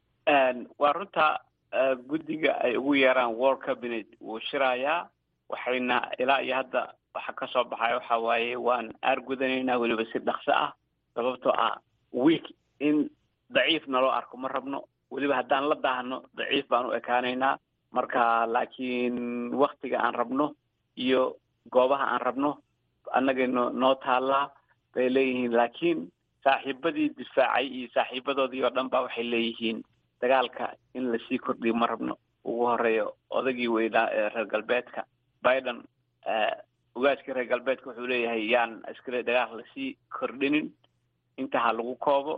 waa runta guddiga ay ugu yeeraan war cabinet wuu shirayaa waxayna ilaa iyo hadda waxa ka soo baxay waxa waaye waan aargudanaynaa weliba si dhaqso ah sababtoo ah week in daciif naloo arko ma rabno weliba haddaan la daahno daciif baan u ekaanaynaa marka laakiin waktiga aan rabno iyo goobaha aan rabno annaga no noo taallaa bay leeyihiin laakiin saaxiibadii difaacay iyo saaxiibadoodii oo dhan ba waxay leeyihiin dagaalka in lasii kordhiyo ma rabno ugu horeeyo odagii weynaa ee reer galbeedka biden ogaaskii reer galbeedka wuxuu leeyahay yaan askari dagaal lasii kordhinin inta ha lagu koobo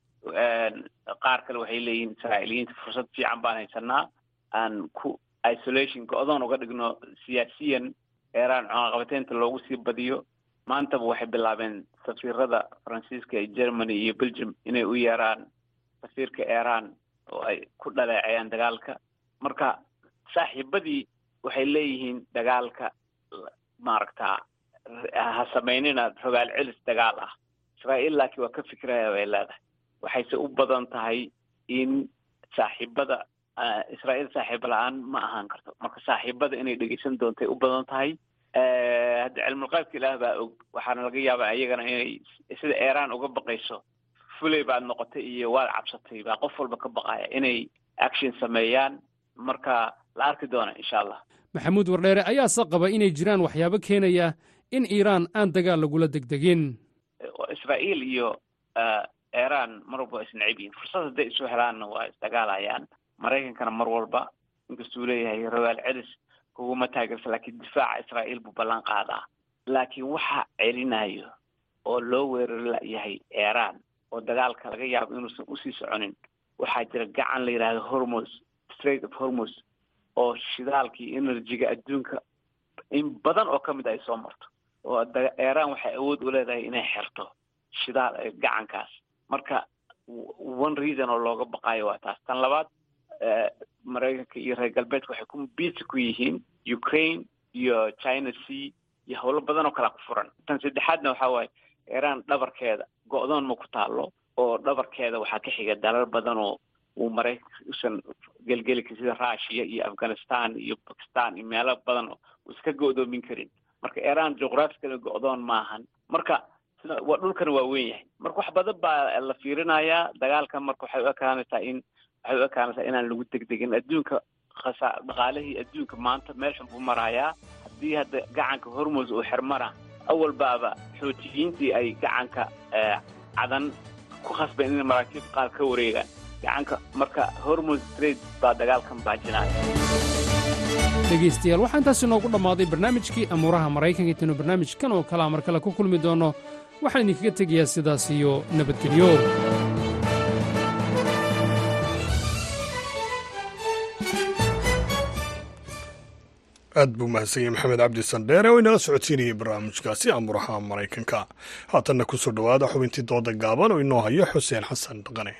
qaar kale waxay leeyihiin israa'iiliyiinta fursad fiican baan haysanaa aan ku isolationka odoon uga dhigno siyaasiyan eeraan cunaqabateynta loogu sii badiyo maantaba waxay bilaabeen safiirada faransiiska ee germany iyo belgium inay u yeeraan safiirka iiraan oo ay ku dhaleecayaan dagaalka marka saaxiibadii waxay leeyihiin dagaalka maaragtaa ha samaynina rogaal celis dagaal ah israa'iil laakiin waa ka fikiraya bay leedahay waxayse u badan tahay in saaxiibada israa'iil saaxiibo la-aan ma ahaan karto marka saaxiibada inay dhegeysan doontay u badan tahay hadda cilmulqaybka ilaah baa og waxaana laga yaabaa iyagana inay sida iiraan uga baqayso fulay baad noqotay iyo waad cabsatay baa qof walba ka baqaya inay action sameeyaan marka la arki doona insha allah. maxamuud wardheere ayaase qaba inay jiraan waxyaabo keenaya in iiraan aan dagaal lagula degdegin. israa'iil iyo iiraan mar walba waa isnacib yihiin fursad hadday isu helaanna waa isdagaalayaan maraykankana mar walba inkastuu leeyahay rogaal celis kuguma taageersa laakiin difaaca israa'iil buu ballan qaadaa laakiin waxa celinayo oo loo weerari yahay iiraan oo dagaalka laga yaabo inuusan usii soconin waxaa jira gacan la yidhaahdo hormuz strait of hormuz oo shidaalkii enerjiga adduunka in badan oo ka mid ay soo marto oo iiraan waxay awood u leedahay inay xirto shidaal gacankaas marka one reason oo looga baqaayo waa taas. tan labaad maraykanka iyo reer galbeedka waxay ku biisi ku yihiin ukraine iyo china sea iyo howlo badan oo kala ku furan. tan saddexaadna waxaa waaye iiraan dhabarkeeda go-doon ma ku taalo oo dhabarkeeda waxaa ka xiga dalal badan oo uu maraykan gelgeli ka sida russia iyo afghanistan iyo bakistan iyo meelo badan oo iska go-doomin karin. marka iiraan juqraafikada go-doon maahan. marka waa dhulkan waa weyn yahay. marka wax badan baa la fiirinayaa dagaalka. marka waxay u ekaanaysaa in waxay u ekaanaysaa inaan lagu degdegin. adduunka khasa dhaqaalihii adduunka maanta meeshan buu marayaa. haddii hadda gacanka hormuz uu xirmana awal baaba xoutiyiintii ay gacanka cadan ku khasbeen inay maraakiib qaar ka wareegaan gacanka. marka hormuz trade baa dagaalkan baajinaya. dhegaystayaal waxaa intaasi noogu dhammaaday barnaamijkii amuuraha maraykanka. intaynu barnaamijkan oo kalea mar kale ku kulmi doonno waxaan idinkaga tegayaa sidaas iyo nabadgelyo. aad buu mahadsan yahay maxamed cabdi sandheere oo inala socodsiinayay barnaamijkaasi amuuraha maraykanka. haatanna ku soo dhowaada xubintii dooda gaaban oo inoo hayo xuseen xasan dhaqane.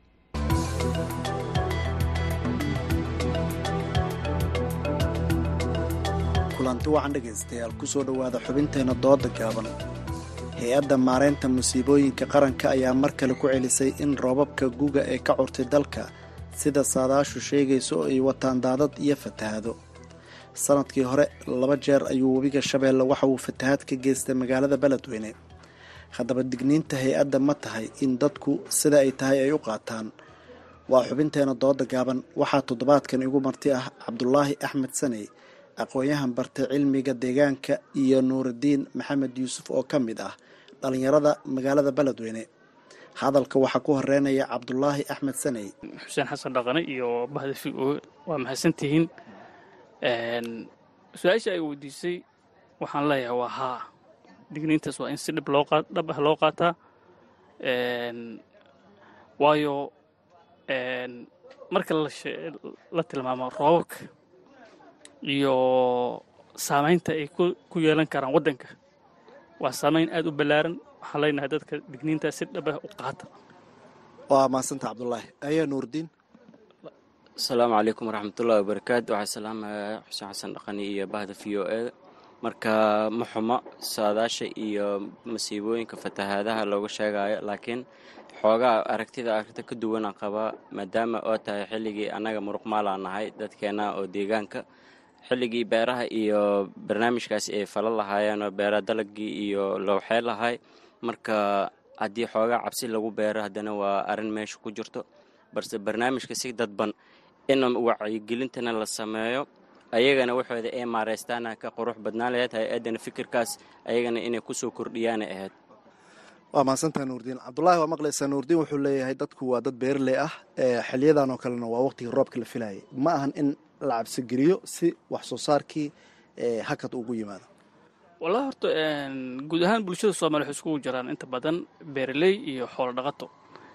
kulanti wacan dhegaystayaal ku soo dhowaada xubinteenna dooda gaaban. hay-adda maaraynta musiibooyinka qaranka ayaa mar kale ku celisay in roobabka guga ee ka curtay dalka sida saadaashu sheegayso oo ay wataan daadad iyo fatahaado. sanadkii hore laba jeer ayuu webiga shabeelle waxa uu fatahaad ka geystay magaalada beledweyne. haddaba digniinta hay-adda ma tahay in dadku sida ay tahay ay u qaataan? waa xubinteena dooda gaaban. waxaa toddobaadkan igu marti ah cabdulaahi axmed saney, aqoon-yahan bartay cilmiga deegaanka, iyo nuurudiin maxamed yuusuf oo ka mid ah dhallinyarada magaalada beledweyne. hadalka waxaa ku horeynaya cabdulaahi axmed saney. xuseen xasan dhaqane iyo bahda v o waa mahadsantihiin. su-aasha ay weydiisay waxaan leeyahay waa haa, digniintaas waa in si dhib loo dhab ah loo qaataa. waayo marka la tilmaamo roobabka iyo saamaynta ay ku yeelan karaan waddanka waa saamayn aad u ballaaran. waxaan leenahay dadka digniintaas si dhab ah u qaata. waa mahadsanta cabdulaahi. ayaa nuurdiin. asalaamu calaykum waraxmatullahi wabarakaatu. waxaa salaamaya xuseen xasan dhaqani iyo bahda v o e. marka ma xumo saadaasha iyo masiibooyinka fatahaadaha looga sheegayo, laakiin xoogaa aragtida aragta ka duwanaan qabaa maadaama oo tahay xilligii annaga muruqmaalaa nahay dadkeenna oo deegaanka. xilligii beeraha iyo barnaamijkaasi ay fala lahaayeen oo beera dalagii iyo lowxee lahay. marka haddii xoogaa cabsi lagu beero haddana waa arrin meesha ku jirto, balse barnaamijka si dadban in wacyigelintana la sameeyo, ayagana waxooda ay maaraystaana ka qurux badnaan lahayd. hay-addana fikirkaas ayagana inay ku soo kordhiyaana ahayd. waa mahadsantaha nuurdiin. cabdulaahi waa maqlaysaa. nuurdiin wuxuu leeyahay dadku waa dad beerley ah, xiliyadan oo kalena waa waqtigii roobka la filayay. ma ahan in la cabsigeliyo si wax soo saarkii hakad ugu yimaado. wallahi horta guud ahaan bulshada soomaliya waxay iskugu jiraan inta badan beeraley iyo xoolo dhaqato.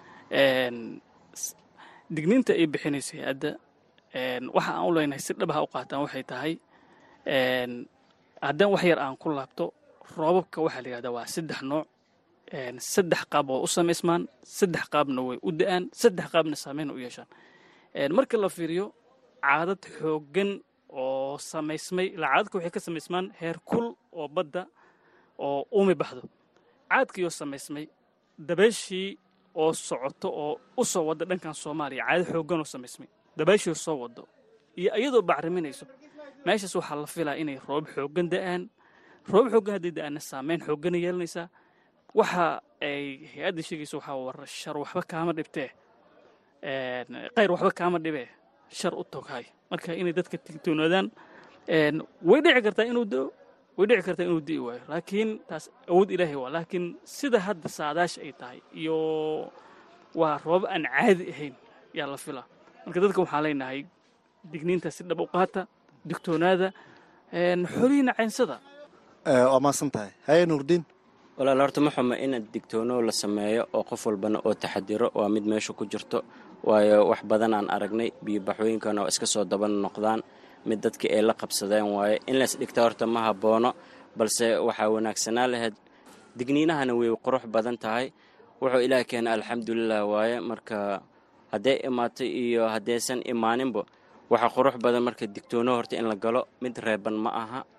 digniinta ay bixinaysa hay-adda waxa aan u leenahay si dhabaha u qaataan waxay tahay haddaan wax yar aan ku laabto, roobabka waxaa la yidhahdaa waa saddex nooc. saddex qaab oo u samaysmaan, saddex qaabna way u da-aan, saddex qaabna saameyn u yeeshaan. marka la fiiriyo caadad xooggan oo samaysmay, ilaa caadadka waxay ka samaysmaan heer kul oo badda oo uumi baxdo. caadkiioo samaysmay, dabeeshii oo socoto oo u soo wadda dhankan soomaaliya, caado xooggan oo samaysmay, dabeeshii soo waddo iyo iyadoo bacriminayso, meeshaas waxaa la filaa inay roob xooggan da'aan. roob xooggan hadday da'aanna saameyn xooggana yeelanaysaa. waxa ay hay-adda sheegaysa waxaa war shar waxba kaama dhibtee qayr waxba kaama dhibee shar u toghay. marka inay dadka tigtoonaadaan, way dhici kartaa inuu da'o, way dhici kartaa inuu di'i waayo, laakiin taas awood ilaahay waa. laakiin sida hadda saadaasha ay tahay iyo waa roob aan caadi ahayn yaa la filaa. marka dadka waxaan leenahay digniinta si dhab u qaata, digtoonaada, xolihiina caynsada. waa mahadsan tahay. haye nuurdiin. walaal horta ma xumo in digtoono la sameeyo oo qof walbana oo taxadiro waa mid meesha ku jirto. waayo wax badan aan aragnay biyobaxooyinkana oo iska soo daban noqdaan, mid dadkii ay la qabsadeen waaye. in lays dhigta horta ma haboono, balse waxaa wanaagsanaa lahayd digniinahana way qurux badan tahay. wuxuu ilaah keena alxamdulilah waaye. marka hadday imaato iyo haddaysan imaaninba waxaa qurux badan marka digtoono horta in la galo. mid reeban ma aha,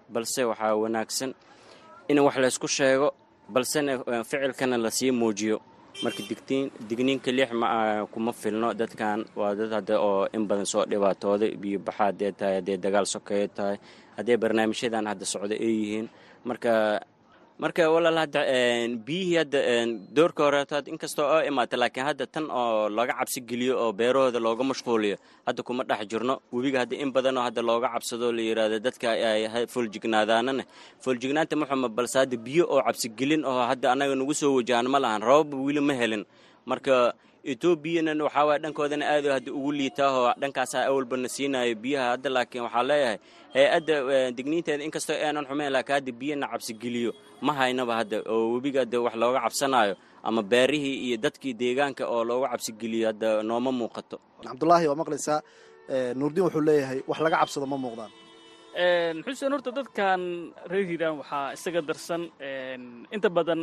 balse waxaa wanaagsan in wax laysku sheego balsena ficilkana lasii muujiyo marka digtiin digniinka lix ma kuma filno dadkan waa dad hadda oo in badan soo dhibaatooday biyo baxa hadday tahay hadday dagaal sokeeye tahay hadday barnaamijyadan hadda socda ay yihiin marka marka walaal hadda biyihii hadda doorka horeetaad inkastoo oo imaata laakiin hadda tan oo laga cabsi geliyo oo beerahooda looga mashquuliyo hadda kuma dhex jirno webiga hadda in badanoo hadda looga cabsado la yidhaahdo dadka ay fooljignaadanana foollignaanta muxuma balse hadda biyo oo cabsigelin oo hadda annaga nagu soo wajahan ma lahan roobaba weli ma helin marka etoobiyana waxaa waaya dhankoodana aad hadda ugu liitaahoo dhankaasaa awalbana siinayo biyaha hadda laakiin waxaa leeyahay hay-adda digniinteeda inkastoo aanan xumayn laakiin hadda biyana cabsigeliyo ma haynaba hadda oo webiga hadda wax looga cabsanayo ama beerihii iyo dadkii deegaanka oo looga cabsigeliyo hadda nooma muuqato. cabdulaahi waa maqlaysaa nuurdiin wuxuu leeyahay wax laga cabsado ma muuqdaan. xuseen horta dadkan reer hiiraan waxaa isaga darsan inta badan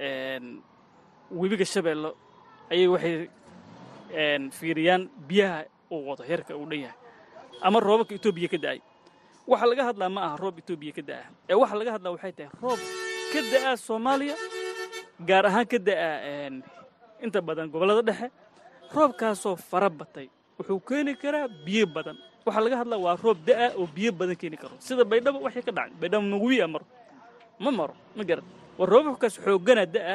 webiga shabeello ayay waxay fiiriyaan biyaha uu wado heerka uu dhan yahay ama roobabka etoobiya ka da'ay waxa laga hadlaa ma aha roob etoobiya ka da'a ee waxa laga hadlaa waxay tahay roob ka da'a soomaaliya gaar ahaan ka da'a inta badan gobollada dhexe roobkaasoo fara batay wuxuu keeni karaa biyo badan waxa laga hadlaa waa roob da'a oo biyo badan keeni karo sida baydhabo waxay ka dhacay baydhabo maguwiya maro ma maro ma garan waa roobabkaas xoogana da'a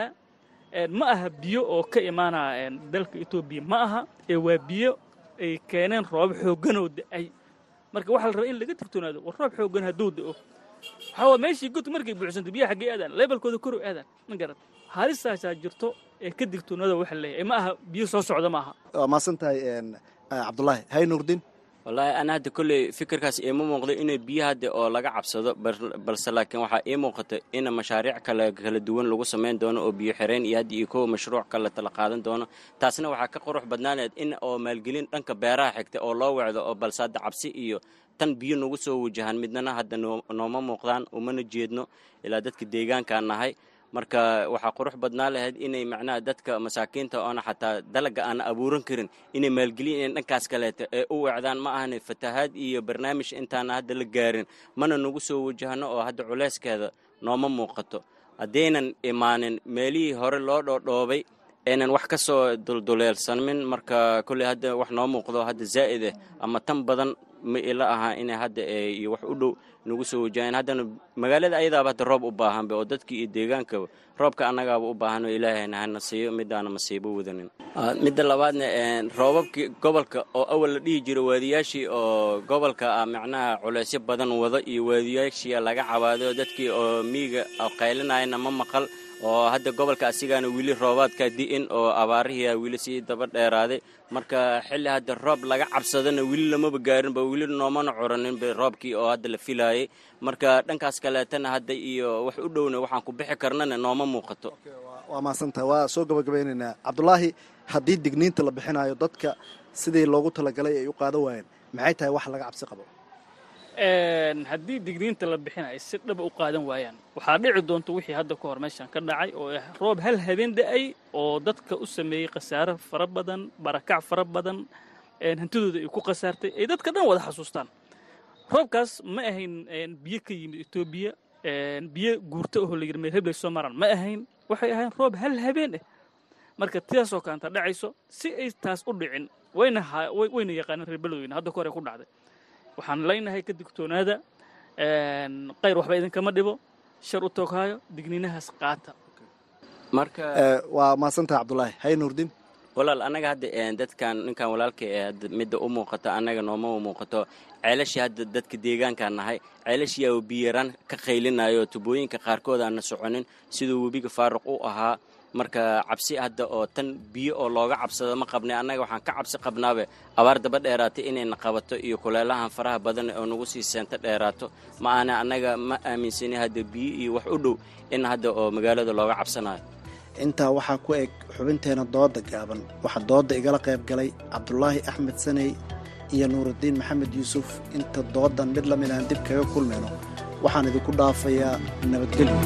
ma aha biyo oo ka imaanaya dalka etoobiya ma aha ee waa biyo ay keeneen roob xooggan oo da'ay marka waxaa la rabaa in laga digtoonaado war roob xooggan hadduu da'o waxaa waa meeshii god markay buuxsanto biyaha xaggee aadaan leebelkooda kor u aadaan ma garan halistaasaa jirto ee ka digtoonaada waxa leeyahay ma aha biyo soo socda ma aha. waa maasan tahay cabdulaahi hay nuurdiin. wallaahi ana hadda kolley fikirkaas iima muuqdo inay biyo hadda oo laga cabsado balse laakiin waxaa ii muuqata in mashaariic kale kala duwan lagu samayn doono oo biyo xireen iyo hadda iyo kowa mashruuc kale tala qaadan doono taasna waxaa ka qurux badnaaneed in oo maalgelin dhanka beeraha xigta oo loo wacdo oo balse hadda cabsi iyo tan biyo nagu soo wajahan midnana hadda nooma muuqdaan umana jeedno ilaa dadka deegaankaan nahay marka waxaa qurux badnaa lahayd inay macnaha dadka masaakiinta oona xataa dalaga aan abuuran karin inay maalgeliyeen dhankaas kaleeto ee u wacdaan ma ahane fatahaad iyo barnaamij intaana hadda la gaarin mana nagu soo wajahno oo hadda culeyskeeda nooma muuqato haddaynan imaanin meelihii hore loo dhoodhoobay aynan wax ka soo dulduleelsamin marka kolley hadda wax noo muuqdo hadda zaa'id ah ama tan badan ma ila ahaa inay hadda iyo wax u dhow nagu soo wajaheen haddana magaalada ayadaaba hadda roob u baahanba oo dadkii iyo deegaankaba roobka annagaaba u baahan oo ilaahayna hana siiyo midaana masiibo wadanin midda labaadna roobabkii gobolka oo awal la dhihi jiro waadiyaashii oo gobolka ah macnaha culeysyo badan wada iyo waadiyaashii laga cabaaday oo dadkii oo miyiga qaylinayana ma maqal oo hadda gobolka asigaana weli roobaadka di'in oo abaarihii weli sii daba dheeraaday marka xilli hadda roob laga cabsadana weli lamaba gaarinba weli noomana curaninba roobkii oo hadda la filaayay marka dhankaas kaleetana hadda iyo wax u dhowna waxaan ku bixi karnana nooma muuqato. waa maasantaha waa soo gabagabaynaynaa cabdulaahi haddii digniinta la bixinayo dadka sidii loogu talagalay ay u qaadan waayeen maxay tahay wax laga cabsi qabo. haddii digniinta la bixinayo si dhaba u qaadan waayaan waxaa dhici doonta wixii hadda ka hor meeshaan ka dhacay oo roob hal habeen da'ay oo dadka u sameeyey khasaare fara badan barakac fara badan hantidooda ay ku khasaartay ay dadka dhan wada xasuustaan roobkaas ma ahayn biyo ka yimid etoobiya biyo guurta oo la yidhi meel hebley soo maraan ma ahayn waxay ahayn roob hal habeen ah marka tidaasoo kaanta dhacayso si ay taas u dhicin wayna wayna yaqaaneen reer beledweyne hadda ka hor ay ku dhacday waxaan leenahay ka digtoonaada qayr waxba idinkama dhibo shar u tooghaayo digniinahaas qaata. marka waa maasantaha cabdulaahi hay nuurdiin. walaal annaga hadda dadkan ninkan walaalka ee midda u muuqato annaga nooma u muuqato ceelashii hadda dadka deegaankaan nahay ceelashii aa biyaraan ka qaylinayo tubooyinka qaarkood aana soconin siduu webiga faaruq u ahaa marka cabsi hadda oo tan biyo oo looga cabsado ma qabnay annaga waxaan ka cabsi qabnaabe abaar daba dheeraatay inayna qabato iyo kuleelahan faraha badan oo nagu sii seento dheeraato ma aana annaga ma aaminsani hadda biyo iyo wax u dhow in hadda oo magaalada looga cabsanayo. intaa waxaa ku eg xubinteena dooda gaaban waxaa dooda igala qayb galay cabdulaahi axmed saney iyo nuurudiin maxamed yuusuf inta doodan mid la mid aan dib kaga kulmayno waxaan idinku dhaafayaa nabadgelyo.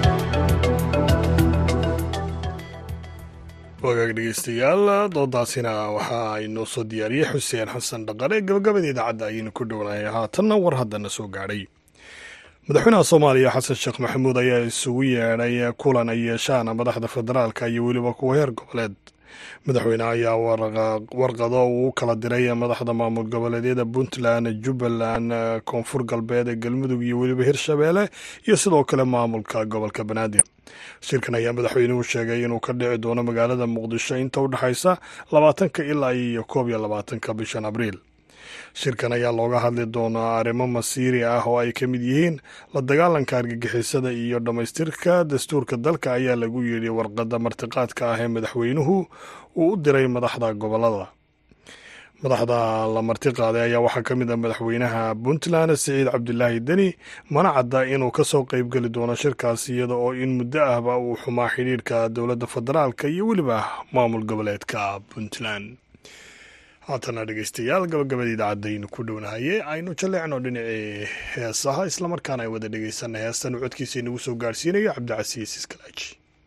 wagaag dhegeystayaal doodaasina waxaa inoo soo diyaariyey xuseen xasan dhaqale gabagabada idaacadda ayaynu ku dhownahay haatanna war haddana soo gaadhay madaxweynaha soomaaliya xasan sheekh maxamuud ayaa isugu yeedhay kulan ay yeeshaan madaxda federaalka iyo weliba kuwa heer goboleed. madaxweyneha ayaa warqado uu u kala diray madaxda maamul goboleedyada puntland, jubbaland, koonfur galbeed, galmudug iyo weliba hirshabeelle iyo sidoo kale maamulka gobolka banaadir. shirkan ayaa madaxweynuhu sheegay inuu ka dhici doono magaalada muqdisho inta u dhexaysa labaatanka ilaa iyo koob iyo labaatanka bishan abriil. shirkan ayaa looga hadli doonaa arrimo masiiri ah oo ay ka mid yihiin la dagaalanka argagixisada iyo dhammaystirka dastuurka dalka, ayaa lagu yidhi warqadda martiqaadka ah ee madaxweynuhu uu u diray madaxda gobolada. madaxda la martiqaaday ayaa waxaa ka mid ah madaxweynaha puntland siciid cabdilaahi deni, mana cadda inuu ka soo qaybgeli doono shirkaas, iyada oo in muddo ahba uu xumaa xidhiirka dowladda federaalka iyo weliba maamul goboleedka puntland. haatana dhegeystayaal, gabagabada idaacadaynu ku dhownahaye aynu jaleecno dhinacii heesaha, islamarkaana ay wada dhegeysana heestan uu codkiisa inagu soo gaarsiinayo cabdicasiis iskalaaji.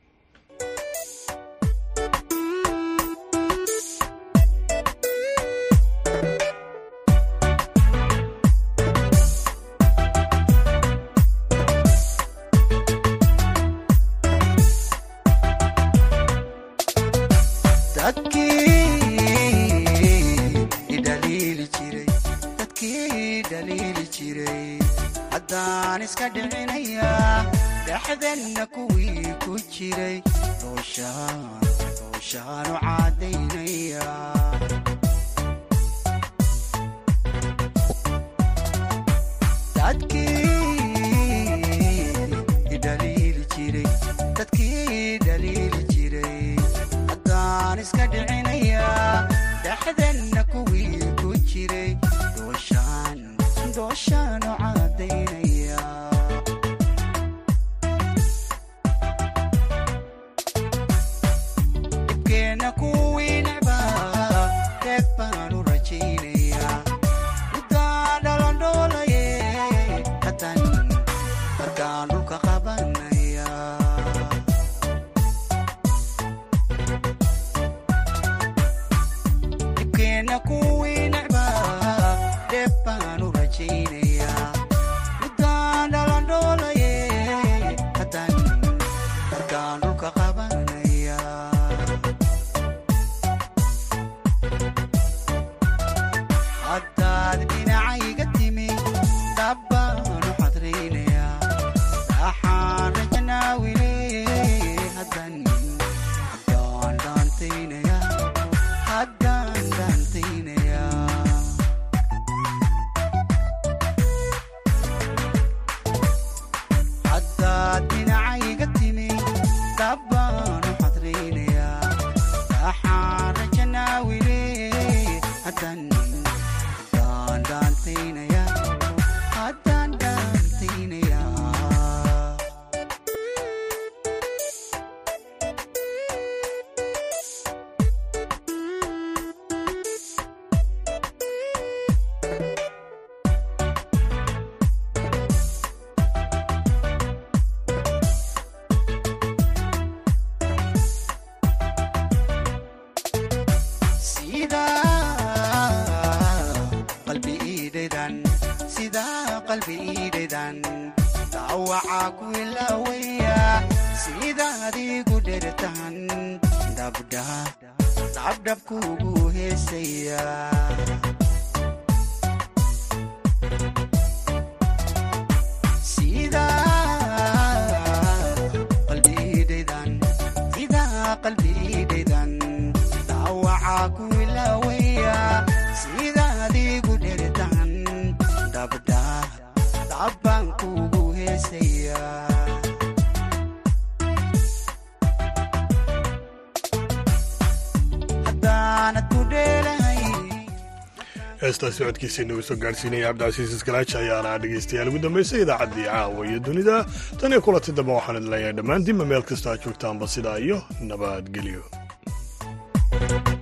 heestaasi codkiisa inagu soo gaarsiinaya cabdicasiis iskalaaji ayaana dhegeystayaal ugu dambeysay idaacaddii caawa iyo dunida. tan iyo kulanti dambe waxaan idin leeyahay dhammaantiinba meel kasta aad joogtaanba sidaa iyo nabadgelyo.